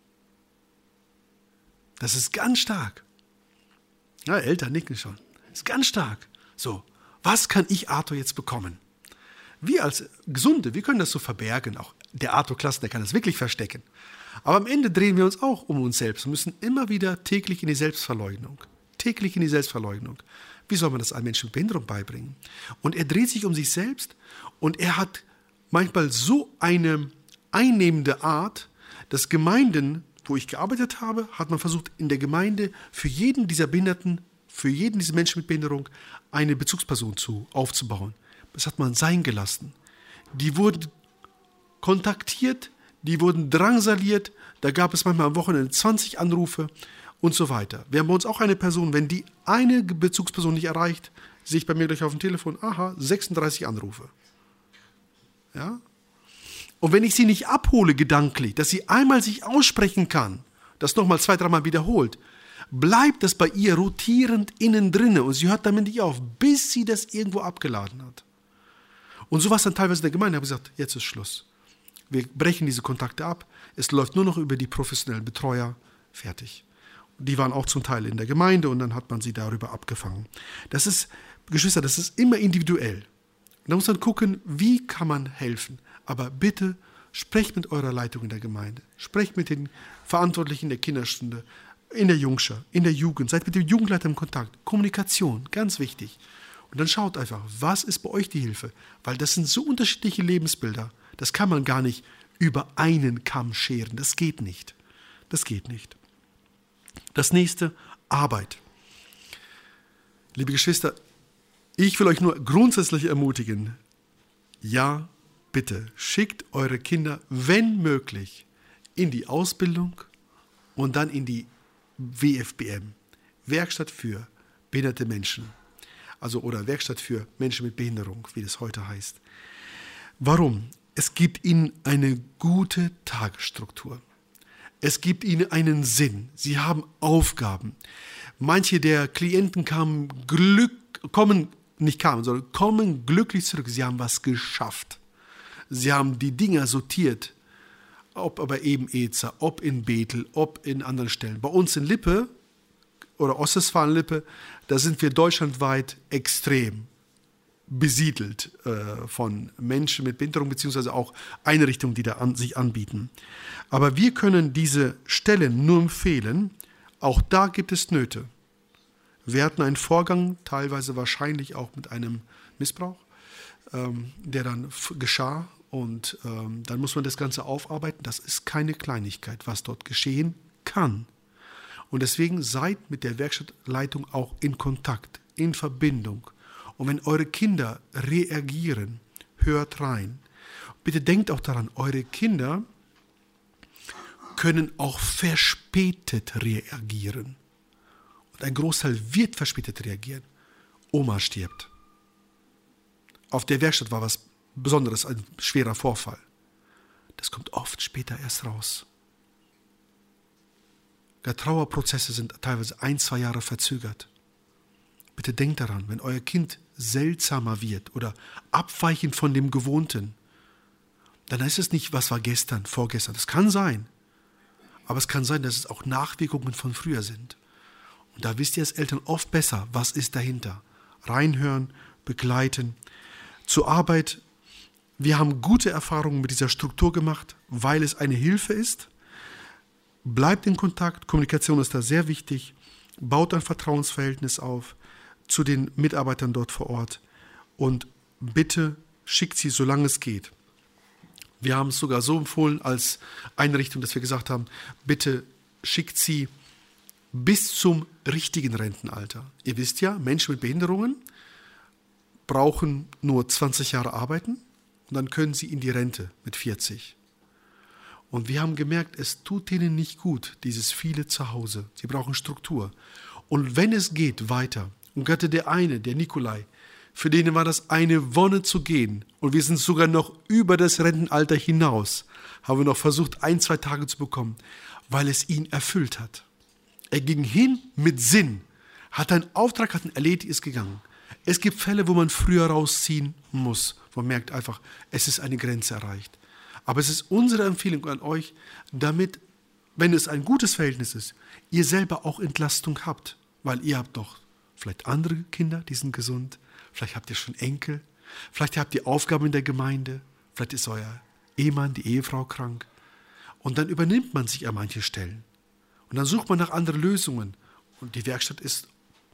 S8: Das ist ganz stark. Ja, Eltern nicken schon. Das ist ganz stark. So, was kann ich Arthur jetzt bekommen? Wir als Gesunde, wir können das so verbergen. Auch der Arthur-Klassen, der kann das wirklich verstecken. Aber am Ende drehen wir uns auch um uns selbst und müssen immer wieder täglich in die Selbstverleugnung. täglich in die Selbstverleugnung. Wie soll man das einem Menschen mit Behinderung beibringen? Und er dreht sich um sich selbst und er hat manchmal so eine einnehmende Art, dass Gemeinden, wo ich gearbeitet habe, hat man versucht, in der Gemeinde für jeden dieser Behinderten, für jeden dieser Menschen mit Behinderung eine Bezugsperson aufzubauen. Das hat man sein gelassen. Die wurden kontaktiert, die wurden drangsaliert, da gab es manchmal am Wochenende 20 Anrufe und so weiter. Wir haben bei uns auch eine Person, wenn die eine Bezugsperson nicht erreicht, sehe ich bei mir gleich auf dem Telefon, 36 Anrufe. Ja? Und wenn ich sie nicht abhole gedanklich, dass sie einmal sich aussprechen kann, das nochmal 2-3 Mal wiederholt, bleibt das bei ihr rotierend innen drinne und sie hört damit nicht auf, bis sie das irgendwo abgeladen hat. Und so war es dann teilweise in der Gemeinde. Ich habe gesagt, jetzt ist Schluss. Wir brechen diese Kontakte ab. Es läuft nur noch über die professionellen Betreuer. Fertig. Die waren auch zum Teil in der Gemeinde und dann hat man sie darüber abgefangen. Das ist, Geschwister, das ist immer individuell. Da muss man gucken, wie kann man helfen. Aber bitte sprecht mit eurer Leitung in der Gemeinde. Sprecht mit den Verantwortlichen der Kinderstunde, in der Jungschar, in der Jugend. Seid mit dem Jugendleiter in Kontakt. Kommunikation, ganz wichtig. Und dann schaut einfach, was ist bei euch die Hilfe? Weil das sind so unterschiedliche Lebensbilder. Das kann man gar nicht über einen Kamm scheren. Das geht nicht. Das geht nicht. Das nächste, Arbeit. Liebe Geschwister, ich will euch nur grundsätzlich ermutigen, ja, bitte schickt eure Kinder, wenn möglich, in die Ausbildung und dann in die WFBM, Werkstatt für behinderte Menschen. Also oder Werkstatt für Menschen mit Behinderung, wie das heute heißt. Warum? Es gibt ihnen eine gute Tagesstruktur. Es gibt ihnen einen Sinn. Sie haben Aufgaben. Manche der Klienten kommen glücklich zurück. Sie haben was geschafft. Sie haben die Dinger sortiert. Ob aber eben Ezer, ob in Bethel, ob in anderen Stellen. Bei uns in Lippe oder Ostwestfalen-Lippe, da sind wir deutschlandweit extrem besiedelt von Menschen mit Behinderung, beziehungsweise auch Einrichtungen, die da sich anbieten. Aber wir können diese Stellen nur empfehlen, auch da gibt es Nöte. Wir hatten einen Vorgang, teilweise wahrscheinlich auch mit einem Missbrauch, der dann geschah und dann muss man das Ganze aufarbeiten. Das ist keine Kleinigkeit, was dort geschehen kann. Und deswegen seid mit der Werkstattleitung auch in Kontakt, in Verbindung. Und wenn eure Kinder reagieren, hört rein. Bitte denkt auch daran, eure Kinder können auch verspätet reagieren. Und ein Großteil wird verspätet reagieren. Oma stirbt. Auf der Werkstatt war was Besonderes, ein schwerer Vorfall. Das kommt oft später erst raus. Trauerprozesse sind teilweise 1-2 Jahre verzögert. Bitte denkt daran, wenn euer Kind seltsamer wird oder abweichend von dem Gewohnten, dann ist es nicht, was war gestern, vorgestern. Das kann sein. Aber es kann sein, dass es auch Nachwirkungen von früher sind. Und da wisst ihr als Eltern oft besser, was ist dahinter. Reinhören, begleiten. Zur Arbeit. Wir haben gute Erfahrungen mit dieser Struktur gemacht, weil es eine Hilfe ist. Bleibt in Kontakt, Kommunikation ist da sehr wichtig, baut ein Vertrauensverhältnis auf zu den Mitarbeitern dort vor Ort und bitte schickt sie, solange es geht. Wir haben es sogar so empfohlen als Einrichtung, dass wir gesagt haben, bitte schickt sie bis zum richtigen Rentenalter. Ihr wisst ja, Menschen mit Behinderungen brauchen nur 20 Jahre arbeiten und dann können sie in die Rente mit 40. Und wir haben gemerkt, es tut denen nicht gut, dieses viele Zuhause. Sie brauchen Struktur. Und wenn es geht, weiter. Und gerade der eine, der Nikolai, für den war das eine Wonne zu gehen. Und wir sind sogar noch über das Rentenalter hinaus. Haben wir noch versucht, 1-2 Tage zu bekommen, weil es ihn erfüllt hat. Er ging hin mit Sinn, hat einen Auftrag, hat ihn erledigt, ist gegangen. Es gibt Fälle, wo man früher rausziehen muss. Man merkt einfach, es ist eine Grenze erreicht. Aber es ist unsere Empfehlung an euch, damit, wenn es ein gutes Verhältnis ist, ihr selber auch Entlastung habt. Weil ihr habt doch vielleicht andere Kinder, die sind gesund. Vielleicht habt ihr schon Enkel. Vielleicht habt ihr Aufgaben in der Gemeinde. Vielleicht ist euer Ehemann, die Ehefrau krank. Und dann übernimmt man sich an manchen Stellen. Und dann sucht man nach anderen Lösungen. Und die Werkstatt ist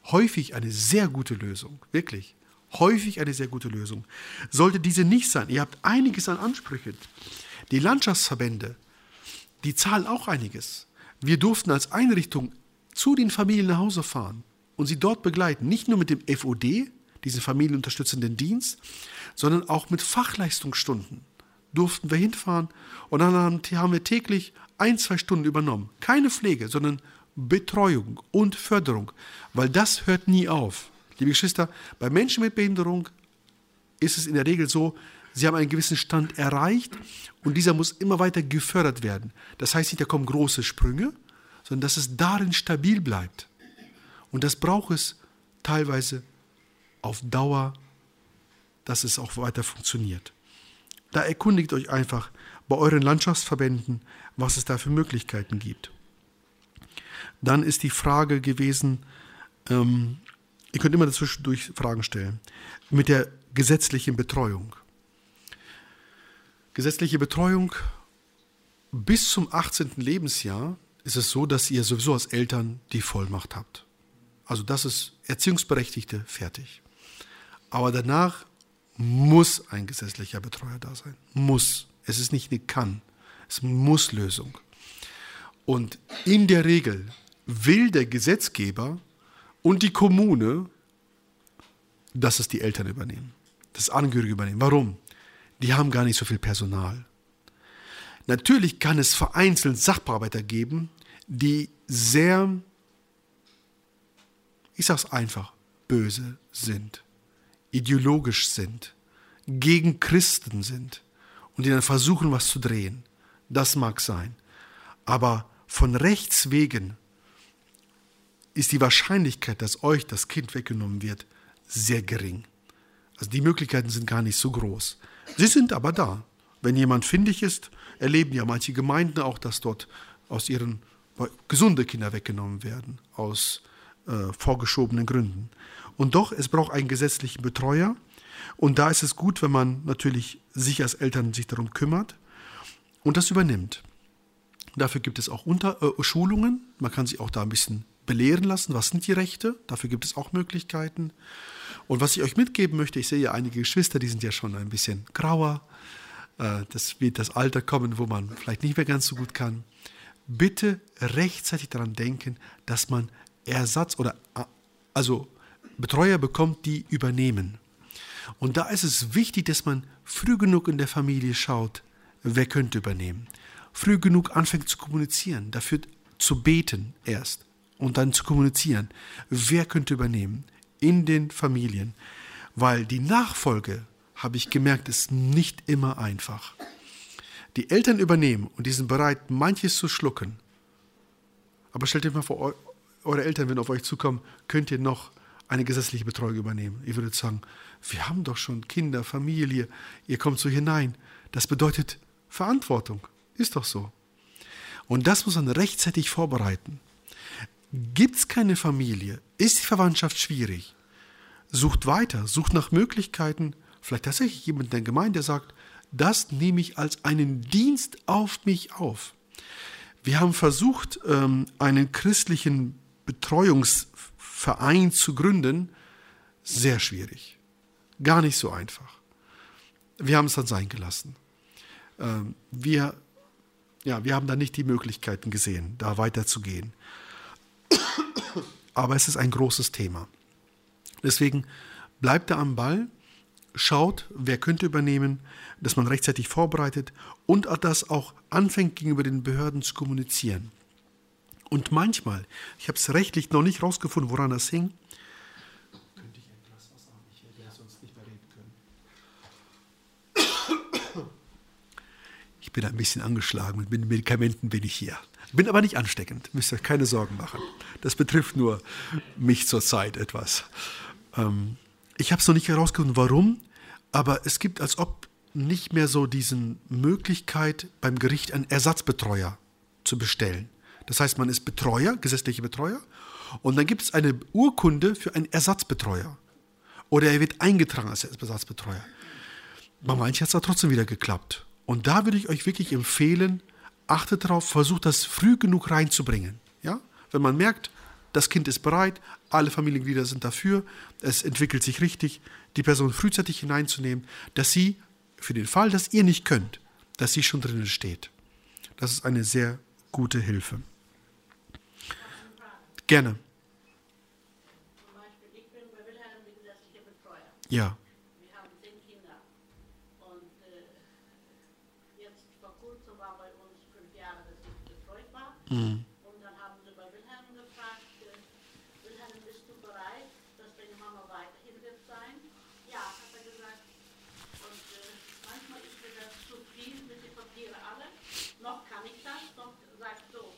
S8: häufig eine sehr gute Lösung, wirklich. Häufig eine sehr gute Lösung. Sollte diese nicht sein, ihr habt einiges an Ansprüchen. Die Landschaftsverbände, die zahlen auch einiges. Wir durften als Einrichtung zu den Familien nach Hause fahren und sie dort begleiten. Nicht nur mit dem FOD, diesen familienunterstützenden Dienst, sondern auch mit Fachleistungsstunden durften wir hinfahren. Und dann haben wir täglich 1-2 Stunden übernommen. Keine Pflege, sondern Betreuung und Förderung. Weil das hört nie auf. Liebe Geschwister, bei Menschen mit Behinderung ist es in der Regel so, sie haben einen gewissen Stand erreicht und dieser muss immer weiter gefördert werden. Das heißt nicht, da kommen große Sprünge, sondern dass es darin stabil bleibt. Und das braucht es teilweise auf Dauer, dass es auch weiter funktioniert. Da erkundigt euch einfach bei euren Landschaftsverbänden, was es da für Möglichkeiten gibt. Dann ist die Frage gewesen, ihr könnt immer dazwischendurch Fragen stellen, mit der gesetzlichen Betreuung. Gesetzliche Betreuung bis zum 18. Lebensjahr ist es so, dass ihr sowieso als Eltern die Vollmacht habt. Also das ist Erziehungsberechtigte, fertig. Aber danach muss ein gesetzlicher Betreuer da sein. Muss. Es ist nicht eine Kann. Es muss Lösung. Und in der Regel will der Gesetzgeber und die Kommune, dass es die Eltern übernehmen, das Angehörige übernehmen. Warum? Die haben gar nicht so viel Personal. Natürlich kann es vereinzelt Sachbearbeiter geben, die sehr, ich sage es einfach, böse sind, ideologisch sind, gegen Christen sind und die dann versuchen, was zu drehen. Das mag sein. Aber von Rechts wegen ist die Wahrscheinlichkeit, dass euch das Kind weggenommen wird, sehr gering. Also die Möglichkeiten sind gar nicht so groß. Sie sind aber da. Wenn jemand findig ist, erleben ja manche Gemeinden auch, dass dort aus ihren gesunde Kinder weggenommen werden, aus vorgeschobenen Gründen. Und doch, es braucht einen gesetzlichen Betreuer. Und da ist es gut, wenn man natürlich sich als Eltern sich darum kümmert und das übernimmt. Dafür gibt es auch Schulungen. Man kann sich auch da ein bisschen belehren lassen. Was sind die Rechte? Dafür gibt es auch Möglichkeiten. Und was ich euch mitgeben möchte, ich sehe ja einige Geschwister, die sind ja schon ein bisschen grauer. Das wird das Alter kommen, wo man vielleicht nicht mehr ganz so gut kann. Bitte rechtzeitig daran denken, dass man Betreuer bekommt, die übernehmen. Und da ist es wichtig, dass man früh genug in der Familie schaut, wer könnte übernehmen. Früh genug anfängt zu kommunizieren, dafür zu beten erst und dann zu kommunizieren. Wer könnte übernehmen in den Familien? Weil die Nachfolge, habe ich gemerkt, ist nicht immer einfach. Die Eltern übernehmen und die sind bereit, manches zu schlucken. Aber stellt euch mal vor, eure Eltern, wenn auf euch zukommen, könnt ihr noch eine gesetzliche Betreuung übernehmen. Ihr würdet sagen, wir haben doch schon Kinder, Familie, ihr kommt so hinein. Das bedeutet Verantwortung. Ist doch so. Und das muss man rechtzeitig vorbereiten. Gibt es keine Familie? Ist die Verwandtschaft schwierig? Sucht weiter, sucht nach Möglichkeiten. Vielleicht tatsächlich jemand in der Gemeinde, der sagt, das nehme ich als einen Dienst auf mich auf. Wir haben versucht, einen christlichen Betreuungsverein zu gründen. Sehr schwierig. Gar nicht so einfach. Wir haben es dann sein gelassen. Wir haben da nicht die Möglichkeiten gesehen, da weiterzugehen. Aber es ist ein großes Thema. Deswegen bleibt da am Ball, schaut, wer könnte übernehmen, dass man rechtzeitig vorbereitet und das auch anfängt, gegenüber den Behörden zu kommunizieren. Und manchmal, ich habe es rechtlich noch nicht rausgefunden, woran das hing. Könnte ich ein Glas Wasser haben? Ich werde sonst nicht mehr reden können. Ich bin ein bisschen angeschlagen, mit Medikamenten bin ich hier. Bin aber nicht ansteckend, müsst ihr euch keine Sorgen machen. Das betrifft nur mich zurzeit etwas. Ich habe es noch nicht herausgefunden, warum, aber es gibt als ob nicht mehr so diese Möglichkeit, beim Gericht einen Ersatzbetreuer zu bestellen. Das heißt, man ist Betreuer, gesetzlicher Betreuer, und dann gibt es eine Urkunde für einen Ersatzbetreuer. Oder er wird eingetragen als Ersatzbetreuer. Bei manchen hat es aber trotzdem wieder geklappt. Und da würde ich euch wirklich empfehlen, achtet darauf, versucht das früh genug reinzubringen. Ja? Wenn man merkt, das Kind ist bereit, alle Familienmitglieder sind dafür, es entwickelt sich richtig, die Person frühzeitig hineinzunehmen, dass sie, für den Fall, dass ihr nicht könnt, dass sie schon drinnen steht. Das ist eine sehr gute Hilfe. Gerne.
S5: Zum Beispiel, ich bin bei Wilhelm die gesetzliche Betreuer.
S8: Ja.
S5: Wir haben 10 Kinder. Und jetzt vor kurzem war bei uns 5 Jahre, dass ich betreut war. Und dann haben sie bei Wilhelm gefragt, Wilhelm, bist du bereit, dass deine Mama weiterhin wird sein? Ja, hat er gesagt. Und manchmal ist mir das zu viel mit den Papieren alle. Noch kann ich das, noch sagt so,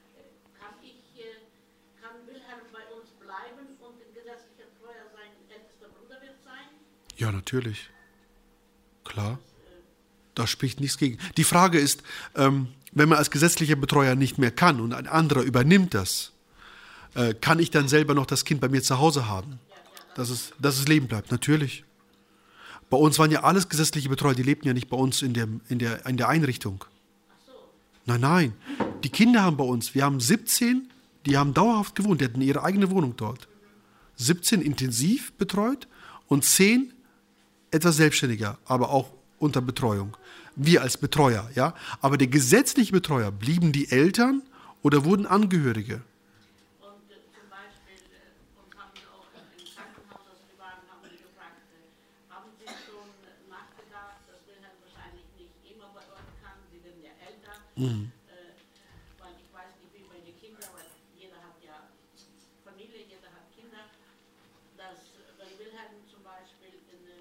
S5: kann Wilhelm bei uns bleiben und ein gesetzlicher Betreuer sein ältester Bruder wird sein?
S8: Ja, natürlich. Klar. Da spricht nichts gegen. Die Frage ist, wenn man als gesetzlicher Betreuer nicht mehr kann und ein anderer übernimmt das, kann ich dann selber noch das Kind bei mir zu Hause haben? Dass es leben bleibt, natürlich. Bei uns waren ja alles gesetzliche Betreuer, die lebten ja nicht bei uns in der Einrichtung. Nein. Die Kinder haben bei uns, wir haben 17, die haben dauerhaft gewohnt, die hatten ihre eigene Wohnung dort. 17 intensiv betreut und 10 etwas selbstständiger, aber auch unter Betreuung. Wir als Betreuer, ja. Aber der gesetzliche Betreuer, blieben die Eltern oder wurden Angehörige?
S5: Und zum Beispiel, uns haben sie auch im Krankenhaus, als wir waren, haben sie gefragt, haben Sie schon nachgedacht, dass Wilhelm wahrscheinlich nicht immer bei euch kann, Sie werden ja älter. Weil ich weiß nicht, wie bei den Kindern, weil jeder hat ja Familie, jeder hat Kinder, dass wenn Wilhelm zum Beispiel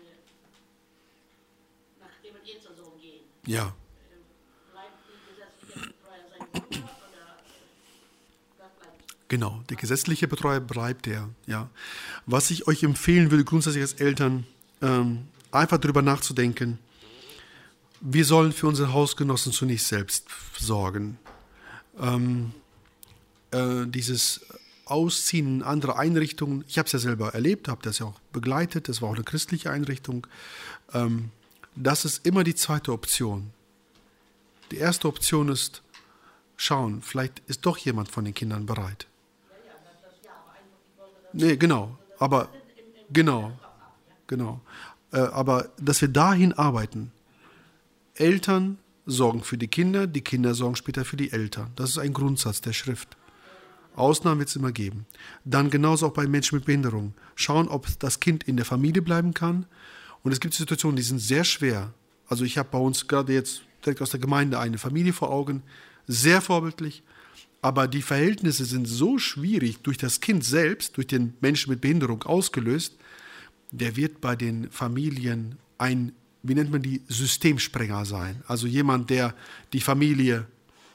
S5: nach dem Sohn gehen,
S8: Ja.
S5: bleibt die gesetzliche Betreuer sein Bruder oder das bleibt?
S8: Genau, der gesetzliche Betreuer bleibt der. Ja. Was ich euch empfehlen würde, grundsätzlich als Eltern, einfach darüber nachzudenken, wir sollen für unsere Hausgenossen zunächst selbst sorgen. Dieses Ausziehen in andere Einrichtungen, ich habe es ja selber erlebt, habe das ja auch begleitet, das war auch eine christliche Einrichtung, das ist immer die zweite Option. Die erste Option ist, schauen, vielleicht ist doch jemand von den Kindern bereit. Nee, genau, aber genau. Aber dass wir dahin arbeiten. Eltern sorgen für die Kinder sorgen später für die Eltern. Das ist ein Grundsatz der Schrift. Ausnahmen wird es immer geben. Dann genauso auch bei Menschen mit Behinderung. Schauen, ob das Kind in der Familie bleiben kann. Und es gibt Situationen, die sind sehr schwer. Also ich habe bei uns gerade jetzt direkt aus der Gemeinde eine Familie vor Augen, sehr vorbildlich. Aber die Verhältnisse sind so schwierig durch das Kind selbst, durch den Menschen mit Behinderung ausgelöst, der wird bei den Familien ein, wie nennt man die, Systemsprenger sein. Also jemand, der die Familie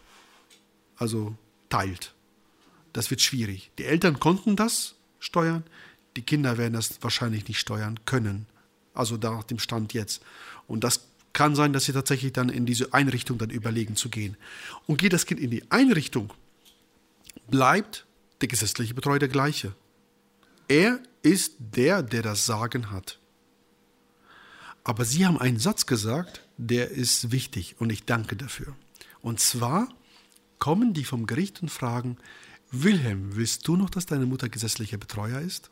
S8: teilt. Das wird schwierig. Die Eltern konnten das steuern, die Kinder werden das wahrscheinlich nicht steuern können. Also nach dem Stand jetzt. Und das kann sein, dass sie tatsächlich dann in diese Einrichtung dann überlegen zu gehen. Und geht das Kind in die Einrichtung, bleibt der gesetzliche Betreuer der gleiche. Er ist der das Sagen hat. Aber Sie haben einen Satz gesagt, der ist wichtig und ich danke dafür. Und zwar kommen die vom Gericht und fragen, Wilhelm, willst du noch, dass deine Mutter gesetzlicher Betreuer ist?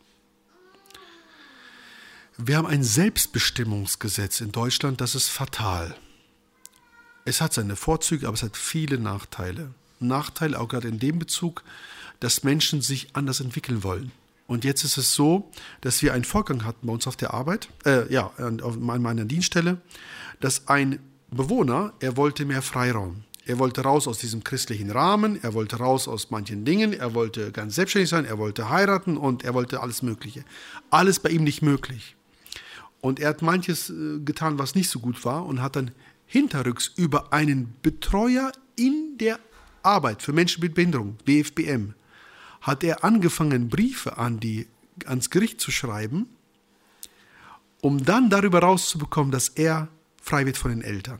S8: Wir haben ein Selbstbestimmungsgesetz in Deutschland, das ist fatal. Es hat seine Vorzüge, aber es hat viele Nachteile. Nachteile auch gerade in dem Bezug, dass Menschen sich anders entwickeln wollen. Und jetzt ist es so, dass wir einen Vorgang hatten bei uns auf der Arbeit, an meiner Dienststelle, dass ein Bewohner, er wollte mehr Freiraum. Er wollte raus aus diesem christlichen Rahmen, er wollte raus aus manchen Dingen, er wollte ganz selbstständig sein, er wollte heiraten und er wollte alles Mögliche. Alles bei ihm nicht möglich. Und er hat manches getan, was nicht so gut war und hat dann hinterrücks über einen Betreuer in der Arbeit für Menschen mit Behinderung, BFBM, hat er angefangen, Briefe ans Gericht zu schreiben, um dann darüber rauszubekommen, dass er frei wird von den Eltern.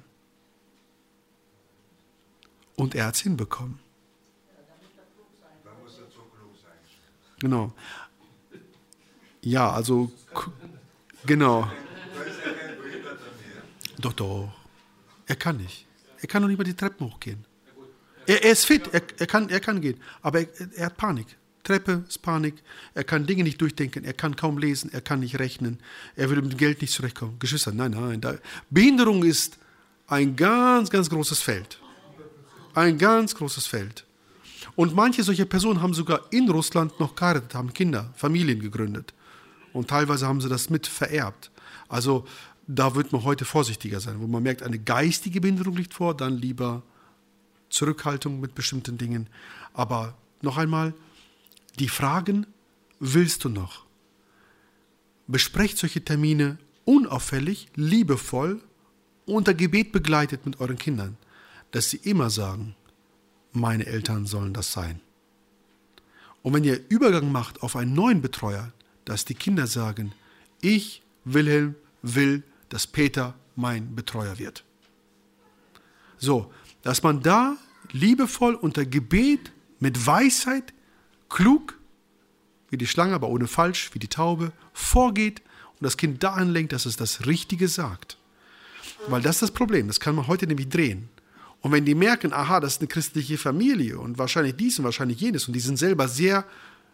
S8: Und er hat es hinbekommen.
S7: Da muss er zu klug sein.
S8: Genau. Ja, also, genau. Doch. Er kann nicht. Er kann noch nicht mal die Treppen hochgehen. Er ist fit, er kann gehen, aber er hat Panik. Treppe ist Panik, er kann Dinge nicht durchdenken, er kann kaum lesen, er kann nicht rechnen, er will mit dem Geld nicht zurechtkommen. Geschwister, nein. Behinderung ist ein ganz, ganz großes Feld. Ein ganz großes Feld. Und manche solcher Personen haben sogar in Russland noch geheiratet, haben Kinder, Familien gegründet. Und teilweise haben sie das mit vererbt. Also da wird man heute vorsichtiger sein. Wo man merkt, eine geistige Behinderung liegt vor, dann lieber Zurückhaltung mit bestimmten Dingen. Aber noch einmal, die Fragen, willst du noch? Besprecht solche Termine unauffällig, liebevoll, unter Gebet begleitet mit euren Kindern, dass sie immer sagen, meine Eltern sollen das sein. Und wenn ihr Übergang macht auf einen neuen Betreuer, dass die Kinder sagen, ich, Wilhelm, will, dass Peter mein Betreuer wird. So, dass man da liebevoll unter Gebet, mit Weisheit, klug, wie die Schlange, aber ohne falsch, wie die Taube, vorgeht und das Kind dahin lenkt, dass es das Richtige sagt. Weil das ist das Problem, das kann man heute nämlich drehen. Und wenn die merken, aha, das ist eine christliche Familie und wahrscheinlich dies und wahrscheinlich jenes und die sind selber sehr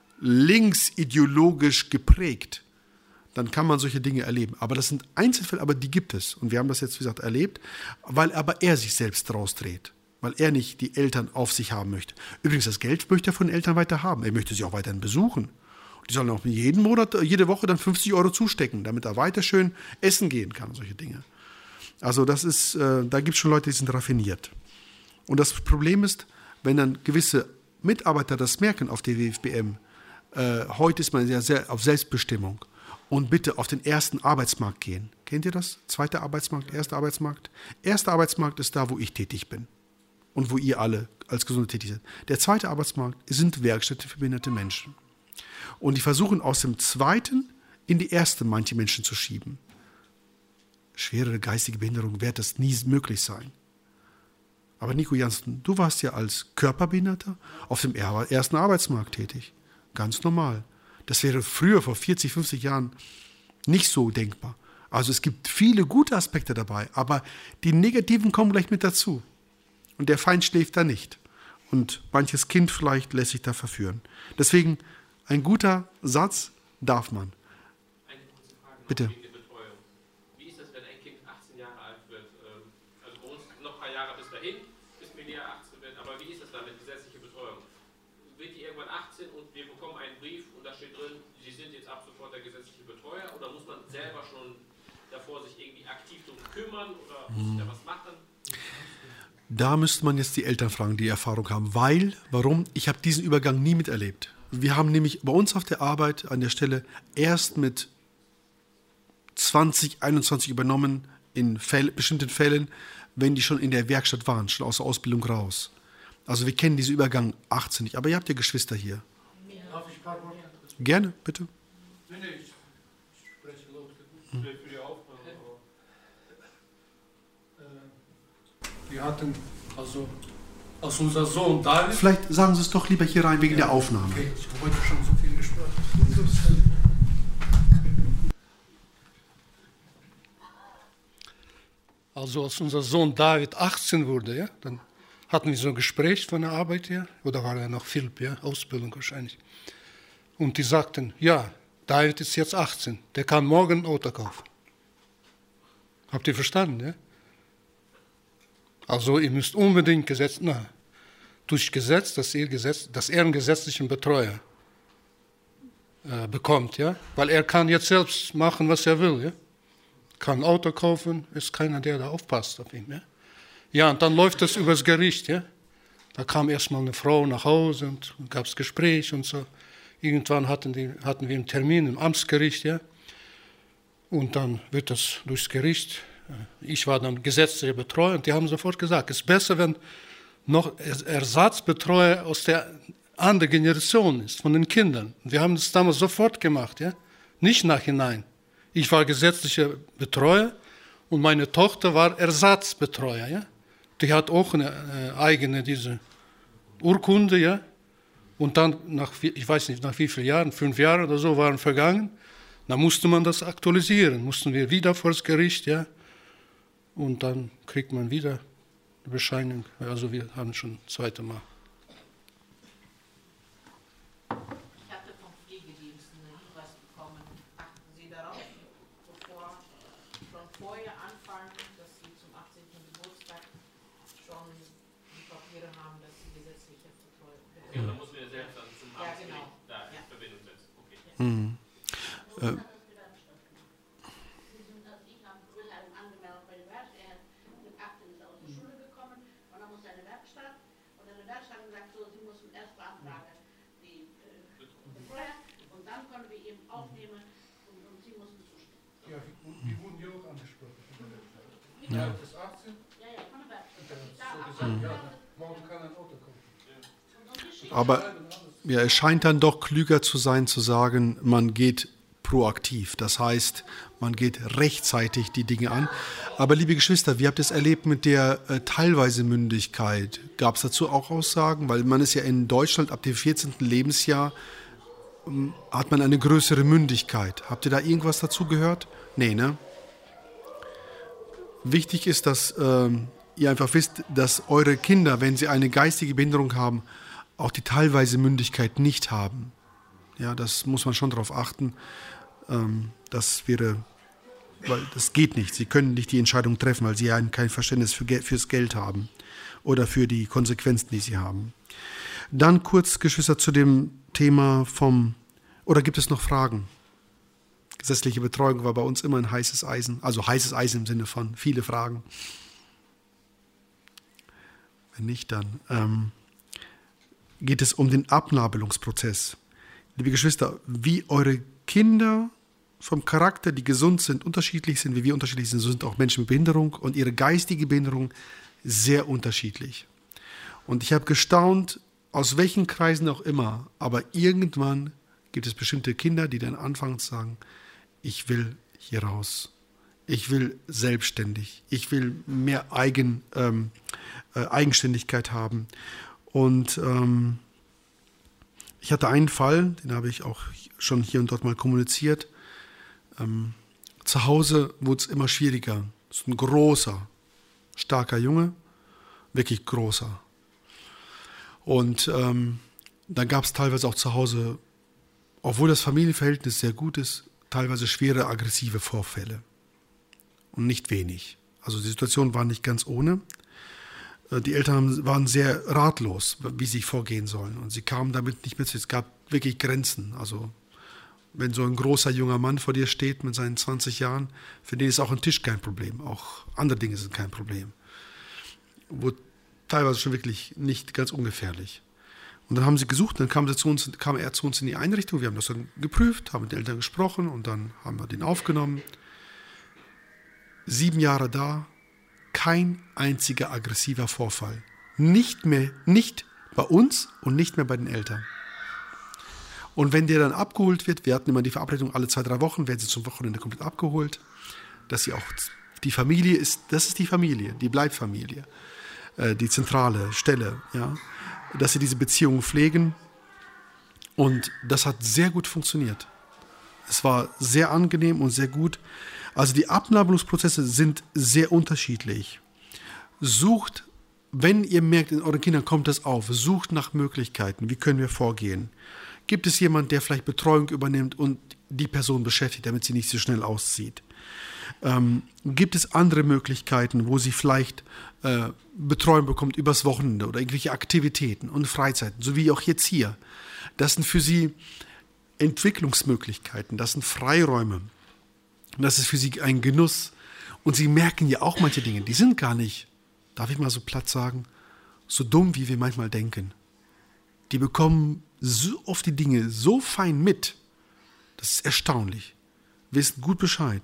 S8: linksideologisch geprägt, dann kann man solche Dinge erleben. Aber das sind Einzelfälle, aber die gibt es. Und wir haben das jetzt, wie gesagt, erlebt, weil aber er sich selbst rausdreht. Weil er nicht die Eltern auf sich haben möchte. Übrigens, das Geld möchte er von den Eltern weiter haben. Er möchte sie auch weiterhin besuchen. Die sollen auch jeden Monat, jede Woche dann 50 € zustecken, damit er weiter schön essen gehen kann, solche Dinge. Also das ist, da gibt es schon Leute, die sind raffiniert. Und das Problem ist, wenn dann gewisse Mitarbeiter das merken auf der WFBM, heute ist man sehr auf Selbstbestimmung und bitte auf den ersten Arbeitsmarkt gehen. Kennt ihr das? Zweiter Arbeitsmarkt, erster Arbeitsmarkt? Erster Arbeitsmarkt ist da, wo ich tätig bin und wo ihr alle als Gesunde tätig seid. Der zweite Arbeitsmarkt sind Werkstätten für behinderte Menschen. Und die versuchen aus dem zweiten in die erste manche Menschen zu schieben. Schwere geistige Behinderung wird das nie möglich sein. Aber Nico Jansen, du warst ja als Körperbehinderter auf dem ersten Arbeitsmarkt tätig. Ganz normal. Das wäre früher, vor 40, 50 Jahren, nicht so denkbar. Also es gibt viele gute Aspekte dabei, aber die negativen kommen gleich mit dazu. Und der Feind schläft da nicht. Und manches Kind vielleicht lässt sich da verführen. Deswegen, ein guter Satz darf man.
S9: Eine kurze Frage
S8: Bitte.
S9: Wegen der Betreuung. Wie ist das, wenn ein Kind 18 Jahre alt wird? Also bei uns noch ein paar Jahre bis dahin, bis Melia 18 wird. Aber wie ist das dann mit gesetzlicher Betreuung? Wird die irgendwann 18 und wir bekommen einen Brief und da steht drin, Sie sind jetzt ab sofort der gesetzliche Betreuer? Oder muss man selber schon davor sich irgendwie aktiv darum kümmern? Oder muss ich da was machen?
S8: Da müsste man jetzt die Eltern fragen, die Erfahrung haben. Warum? Ich habe diesen Übergang nie miterlebt. Wir haben nämlich bei uns auf der Arbeit an der Stelle erst mit 2021 übernommen, in bestimmten Fällen, wenn die schon in der Werkstatt waren, schon aus der Ausbildung raus. Also wir kennen diesen Übergang 18 nicht. Aber ihr habt ja Geschwister hier.
S10: Darf ich ein paar Worte?
S8: Gerne, bitte.
S10: Nee, ich spreche laut für die Aufnahme. Wir hatten also als unser Sohn David.
S8: Vielleicht sagen Sie es doch lieber hier rein wegen der Aufnahme.
S10: Okay, ich habe heute schon so viel gesprochen. Also als unser Sohn David 18 wurde, ja, dann hatten wir so ein Gespräch von der Arbeit her, oder war er noch Philipp, ja, Ausbildung wahrscheinlich. Und die sagten, ja, David ist jetzt 18, der kann morgen ein Auto kaufen. Habt ihr verstanden, ja? Also ihr müsst unbedingt durch Gesetz, dass er einen gesetzlichen Betreuer bekommt, ja, weil er kann jetzt selbst machen, was er will, ja, kann ein Auto kaufen, ist keiner, der da aufpasst auf ihn, ja. Ja, und dann läuft das übers Gericht, ja. Da kam erstmal eine Frau nach Hause und gab es Gespräch und so. Irgendwann hatten wir einen Termin im Amtsgericht, ja. Und dann wird das durchs Gericht. Ich war dann gesetzlicher Betreuer und die haben sofort gesagt, es ist besser, wenn noch Ersatzbetreuer aus der anderen Generation ist, von den Kindern. Und wir haben das damals sofort gemacht, ja, nicht nachhinein. Ich war gesetzlicher Betreuer und meine Tochter war Ersatzbetreuer, ja. Die hat auch eine eigene diese Urkunde, ja. Und dann, ich weiß nicht, nach wie vielen Jahren, 5 Jahre oder so waren vergangen, dann musste man das aktualisieren, mussten wir wieder vor das Gericht, ja. Und dann kriegt man wieder eine Bescheinigung. Also wir haben schon das zweite Mal.
S8: Mhm.
S10: Ja. Ist 18? Ja, morgen kann ein Auto kommen.
S8: Aber ja, es scheint dann doch klüger zu sein, zu sagen, man geht proaktiv. Das heißt, man geht rechtzeitig die Dinge an. Aber liebe Geschwister, wie habt ihr es erlebt mit der teilweise Mündigkeit? Gab es dazu auch Aussagen? Weil man ist ja in Deutschland ab dem 14. Lebensjahr, hat man eine größere Mündigkeit. Habt ihr da irgendwas dazu gehört? Nee, ne? Wichtig ist, dass ihr einfach wisst, dass eure Kinder, wenn sie eine geistige Behinderung haben, auch die teilweise Mündigkeit nicht haben. Ja, das muss man schon darauf achten. Das wäre, weil das geht nicht. Sie können nicht die Entscheidung treffen, weil sie ja kein Verständnis fürs Geld haben oder für die Konsequenzen, die sie haben. Dann kurz, Geschwister, zu dem Thema oder gibt es noch Fragen? Gesetzliche Betreuung war bei uns immer ein heißes Eisen, also heißes Eisen im Sinne von viele Fragen. Wenn nicht, dann geht es um den Abnabelungsprozess. Liebe Geschwister, wie eure Kinder vom Charakter, die gesund sind, unterschiedlich sind, wie wir unterschiedlich sind, so sind auch Menschen mit Behinderung und ihre geistige Behinderung sehr unterschiedlich. Und ich habe gestaunt, aus welchen Kreisen auch immer, aber irgendwann gibt es bestimmte Kinder, die dann anfangen zu sagen, ich will hier raus, ich will selbstständig, ich will mehr Eigenständigkeit haben. Und ich hatte einen Fall, den habe ich auch schon hier und dort mal kommuniziert. Zu Hause wurde es immer schwieriger. Es ist ein großer, starker Junge, wirklich großer. Und dann gab es teilweise auch zu Hause, obwohl das Familienverhältnis sehr gut ist, teilweise schwere aggressive Vorfälle. Und nicht wenig. Also die Situation war nicht ganz ohne. Die Eltern waren sehr ratlos, wie sie vorgehen sollen. Und sie kamen damit nicht mit. Es gab wirklich Grenzen. Also wenn so ein großer junger Mann vor dir steht mit seinen 20 Jahren, für den ist auch ein Tisch kein Problem. Auch andere Dinge sind kein Problem. Wurde teilweise schon wirklich nicht ganz ungefährlich. Und dann haben sie gesucht, dann kam er zu uns in die Einrichtung. Wir haben das dann geprüft, haben mit den Eltern gesprochen und dann haben wir den aufgenommen. 7 Jahre da, kein einziger aggressiver Vorfall. Nicht bei uns und nicht mehr bei den Eltern. Und wenn der dann abgeholt wird, wir hatten immer die Verabredung, alle 2-3 Wochen werden sie zum Wochenende komplett abgeholt, dass sie auch die Familie ist, das ist die Familie, die bleibt Familie, die zentrale Stelle, ja, dass sie diese Beziehungen pflegen. Und das hat sehr gut funktioniert. Es war sehr angenehm und sehr gut. Also die Abnabelungsprozesse sind sehr unterschiedlich. Sucht, wenn ihr merkt, in euren Kindern kommt das auf, sucht nach Möglichkeiten. Wie können wir vorgehen? Gibt es jemanden, der vielleicht Betreuung übernimmt und die Person beschäftigt, damit sie nicht so schnell auszieht? Gibt es andere Möglichkeiten, wo sie vielleicht Betreuung bekommt übers Wochenende oder irgendwelche Aktivitäten und Freizeiten, so wie auch jetzt hier? Das sind für sie Entwicklungsmöglichkeiten, das sind Freiräume. Das ist für sie ein Genuss. Und sie merken ja auch manche Dinge, die sind gar nicht, darf ich mal so platt sagen, so dumm, wie wir manchmal denken. Die bekommen so oft die Dinge so fein mit. Das ist erstaunlich. Wissen gut Bescheid.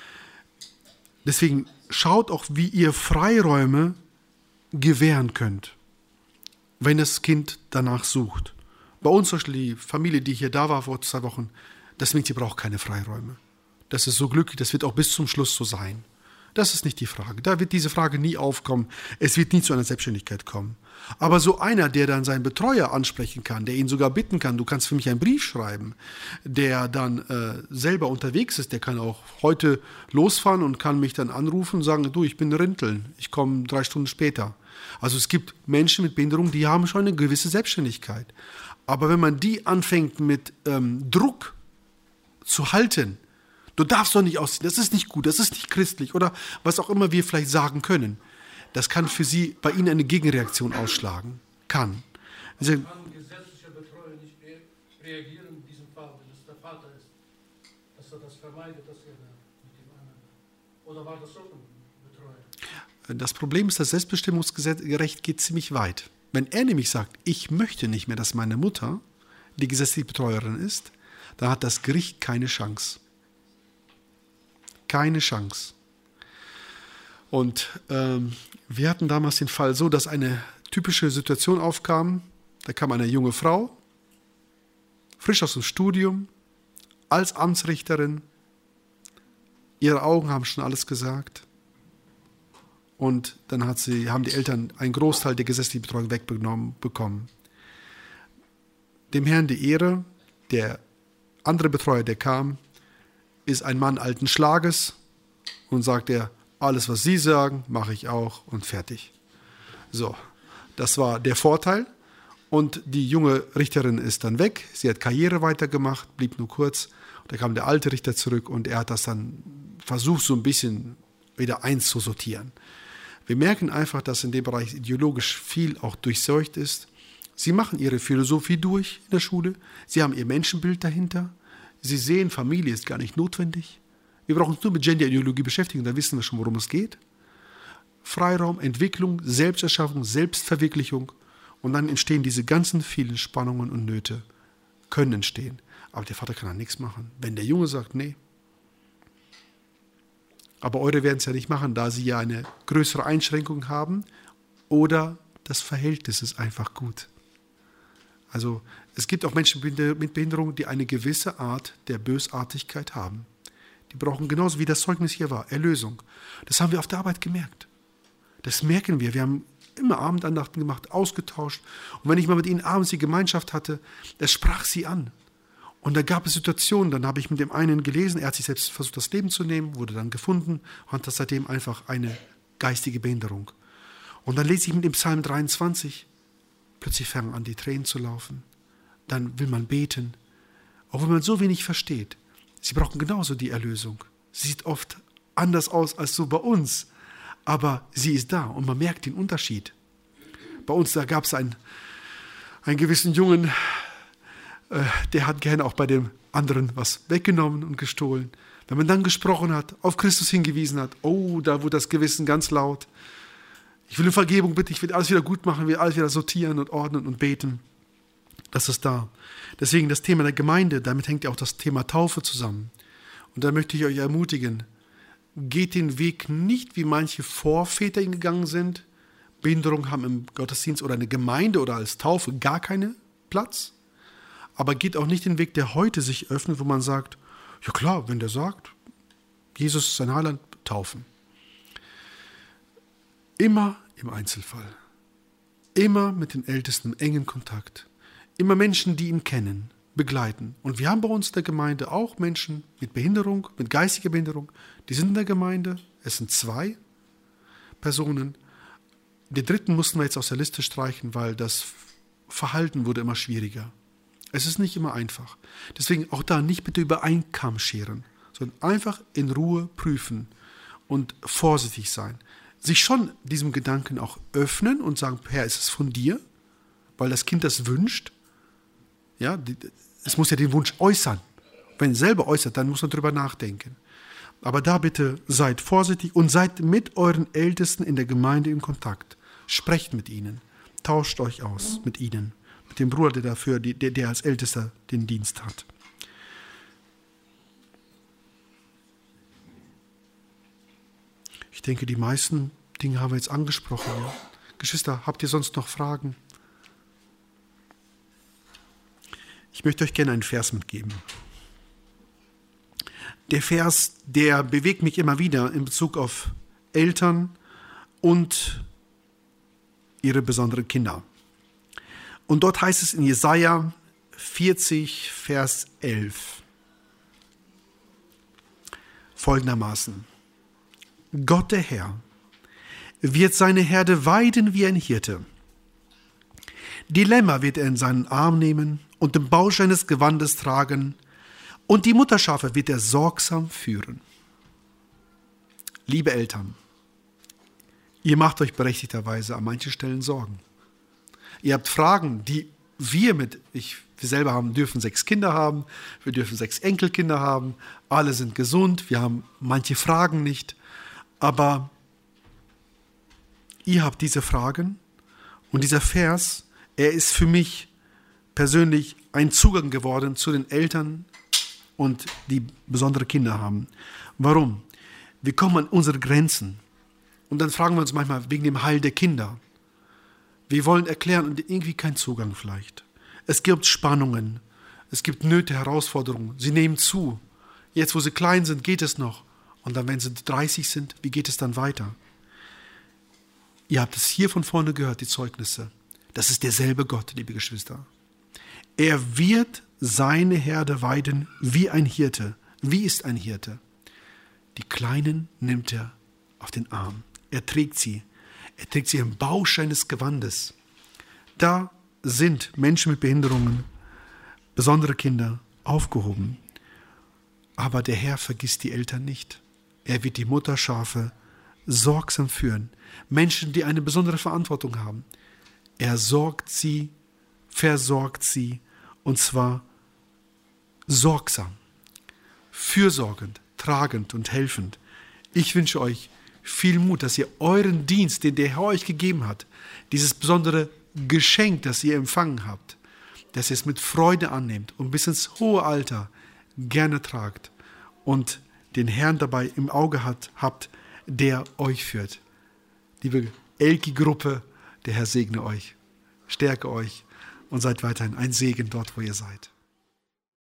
S8: Deswegen schaut auch, wie ihr Freiräume gewähren könnt, wenn das Kind danach sucht. Bei uns zum Beispiel die Familie, die hier da war vor 2 Wochen, das Mädchen braucht keine Freiräume. Das ist so glücklich, das wird auch bis zum Schluss so sein. Das ist nicht die Frage. Da wird diese Frage nie aufkommen. Es wird nie zu einer Selbstständigkeit kommen. Aber so einer, der dann seinen Betreuer ansprechen kann, der ihn sogar bitten kann, du kannst für mich einen Brief schreiben, der dann selber unterwegs ist, der kann auch heute losfahren und kann mich dann anrufen und sagen, du, ich bin Rinteln, ich komme 3 Stunden später. Also es gibt Menschen mit Behinderung, die haben schon eine gewisse Selbstständigkeit. Aber wenn man die anfängt mit Druck zu halten, du darfst doch nicht ausziehen, das ist nicht gut, das ist nicht christlich oder was auch immer wir vielleicht sagen können. Das kann für sie bei ihnen eine Gegenreaktion ausschlagen. Kann.
S10: Kann gesetzlicher Betreuer nicht reagieren in diesem Fall, wenn es der Vater dass er das vermeidet, dass er da mit dem anderen. Oder war das auch ein Betreuer?
S8: Das Problem ist, das Selbstbestimmungsrecht geht ziemlich weit. Wenn er nämlich sagt, ich möchte nicht mehr, dass meine Mutter die gesetzliche Betreuerin ist, dann hat das Gericht keine Chance. Keine Chance. Und wir hatten damals den Fall so, dass eine typische Situation aufkam. Da kam eine junge Frau, frisch aus dem Studium, als Amtsrichterin. Ihre Augen haben schon alles gesagt. Und dann haben die Eltern einen Großteil der gesetzlichen Betreuung weggenommen bekommen. Dem Herrn die Ehre, der andere Betreuer, der kam, ist ein Mann alten Schlages und sagt er, alles, was Sie sagen, mache ich auch und fertig. So, das war der Vorteil. Und die junge Richterin ist dann weg. Sie hat Karriere weitergemacht, blieb nur kurz. Da kam der alte Richter zurück und er hat das dann versucht, so ein bisschen wieder einzusortieren. Wir merken einfach, dass in dem Bereich ideologisch viel auch durchseucht ist. Sie machen ihre Philosophie durch in der Schule. Sie haben ihr Menschenbild dahinter. Sie sehen, Familie ist gar nicht notwendig. Wir brauchen uns nur mit Genderideologie beschäftigen, dann wissen wir schon, worum es geht. Freiraum, Entwicklung, Selbsterschaffung, Selbstverwirklichung. Und dann entstehen diese ganzen vielen Spannungen und Nöte, können entstehen. Aber der Vater kann da nichts machen. Wenn der Junge sagt, nee. Aber eure werden es ja nicht machen, da sie ja eine größere Einschränkung haben oder das Verhältnis ist einfach gut. Also es gibt auch Menschen mit Behinderung, die eine gewisse Art der Bösartigkeit haben. Die brauchen genauso wie das Zeugnis hier war, Erlösung. Das haben wir auf der Arbeit gemerkt. Das merken wir. Wir haben immer Abendandachten gemacht, ausgetauscht. Und wenn ich mal mit ihnen abends die Gemeinschaft hatte, es sprach sie an. Und da gab es Situationen, dann habe ich mit dem einen gelesen, er hat sich selbst versucht, das Leben zu nehmen, wurde dann gefunden und hat seitdem einfach eine geistige Behinderung. Und dann lese ich mit dem Psalm 23, plötzlich fangen an, die Tränen zu laufen. Dann will man beten, auch wenn man so wenig versteht. Sie brauchen genauso die Erlösung. Sie sieht oft anders aus als so bei uns, aber sie ist da und man merkt den Unterschied. Bei uns, da gab es einen gewissen Jungen, der hat gerne auch bei dem anderen was weggenommen und gestohlen. Wenn man dann gesprochen hat, auf Christus hingewiesen hat, oh, da wurde das Gewissen ganz laut. Ich will um Vergebung bitten, ich will alles wieder gut machen, will alles wieder sortieren und ordnen und beten. Das ist da. Deswegen das Thema der Gemeinde, damit hängt ja auch das Thema Taufe zusammen. Und da möchte ich euch ermutigen, geht den Weg nicht, wie manche Vorväter ihn gegangen sind. Behinderung haben im Gottesdienst oder eine Gemeinde oder als Taufe gar keinen Platz. Aber geht auch nicht den Weg, der heute sich öffnet, wo man sagt, ja klar, wenn der sagt, Jesus ist sein Heiland, taufen. Immer im Einzelfall. Immer mit den Ältesten im engen Kontakt. Immer Menschen, die ihn kennen, begleiten. Und wir haben bei uns in der Gemeinde auch Menschen mit Behinderung, mit geistiger Behinderung. Die sind in der Gemeinde. Es sind 2 Personen. Den 3. mussten wir jetzt aus der Liste streichen, weil das Verhalten wurde immer schwieriger. Es ist nicht immer einfach. Deswegen auch da nicht bitte über einen Kamm scheren, sondern einfach in Ruhe prüfen und vorsichtig sein. Sich schon diesem Gedanken auch öffnen und sagen, Herr, ist es von dir? Weil das Kind das wünscht. Ja, es muss ja den Wunsch äußern. Wenn es selber äußert, dann muss man drüber nachdenken. Aber da bitte seid vorsichtig und seid mit euren Ältesten in der Gemeinde in Kontakt. Sprecht mit ihnen. Tauscht euch aus mit ihnen. Mit dem Bruder, der als Ältester den Dienst hat. Ich denke, die meisten Dinge haben wir jetzt angesprochen. Ja. Geschwister, habt ihr sonst noch Fragen? Ich möchte euch gerne einen Vers mitgeben. Der Vers, der bewegt mich immer wieder in Bezug auf Eltern und ihre besonderen Kinder. Und dort heißt es in Jesaja 40, Vers 11 folgendermaßen: Gott der Herr wird seine Herde weiden wie ein Hirte. Die Lämmer wird er in seinen Arm nehmen und den Baustein des Gewandes tragen, und die Mutterschafe wird er sorgsam führen. Liebe Eltern, ihr macht euch berechtigterweise an manchen Stellen Sorgen. Ihr habt Fragen, die wir mit, ich Wir selber dürfen 6 Kinder haben, wir dürfen 6 Enkelkinder haben, alle sind gesund, wir haben manche Fragen nicht, aber ihr habt diese Fragen und dieser Vers, er ist für mich persönlich ein Zugang geworden zu den Eltern und die besondere Kinder haben. Warum? Wir kommen an unsere Grenzen und dann fragen wir uns manchmal wegen dem Heil der Kinder. Wir wollen erklären und irgendwie kein Zugang vielleicht. Es gibt Spannungen, es gibt Nöte, Herausforderungen. Sie nehmen zu. Jetzt, wo sie klein sind, geht es noch. Und dann, wenn sie 30 sind, wie geht es dann weiter? Ihr habt es hier von vorne gehört, die Zeugnisse. Das ist derselbe Gott, liebe Geschwister. Er wird seine Herde weiden wie ein Hirte. Wie ist ein Hirte? Die Kleinen nimmt er auf den Arm. Er trägt sie. Er trägt sie im Bausch eines Gewandes. Da sind Menschen mit Behinderungen, besondere Kinder, aufgehoben. Aber der Herr vergisst die Eltern nicht. Er wird die Mutterschafe sorgsam führen. Menschen, die eine besondere Verantwortung haben. Er sorgt sie, versorgt sie, und zwar sorgsam, fürsorgend, tragend und helfend. Ich wünsche euch viel Mut, dass ihr euren Dienst, den der Herr euch gegeben hat, dieses besondere Geschenk, das ihr empfangen habt, dass ihr es mit Freude annehmt und bis ins hohe Alter gerne tragt und den Herrn dabei im Auge habt, der euch führt. Liebe Elki-Gruppe, der Herr segne euch, stärke euch und seid weiterhin ein Segen dort, wo ihr seid.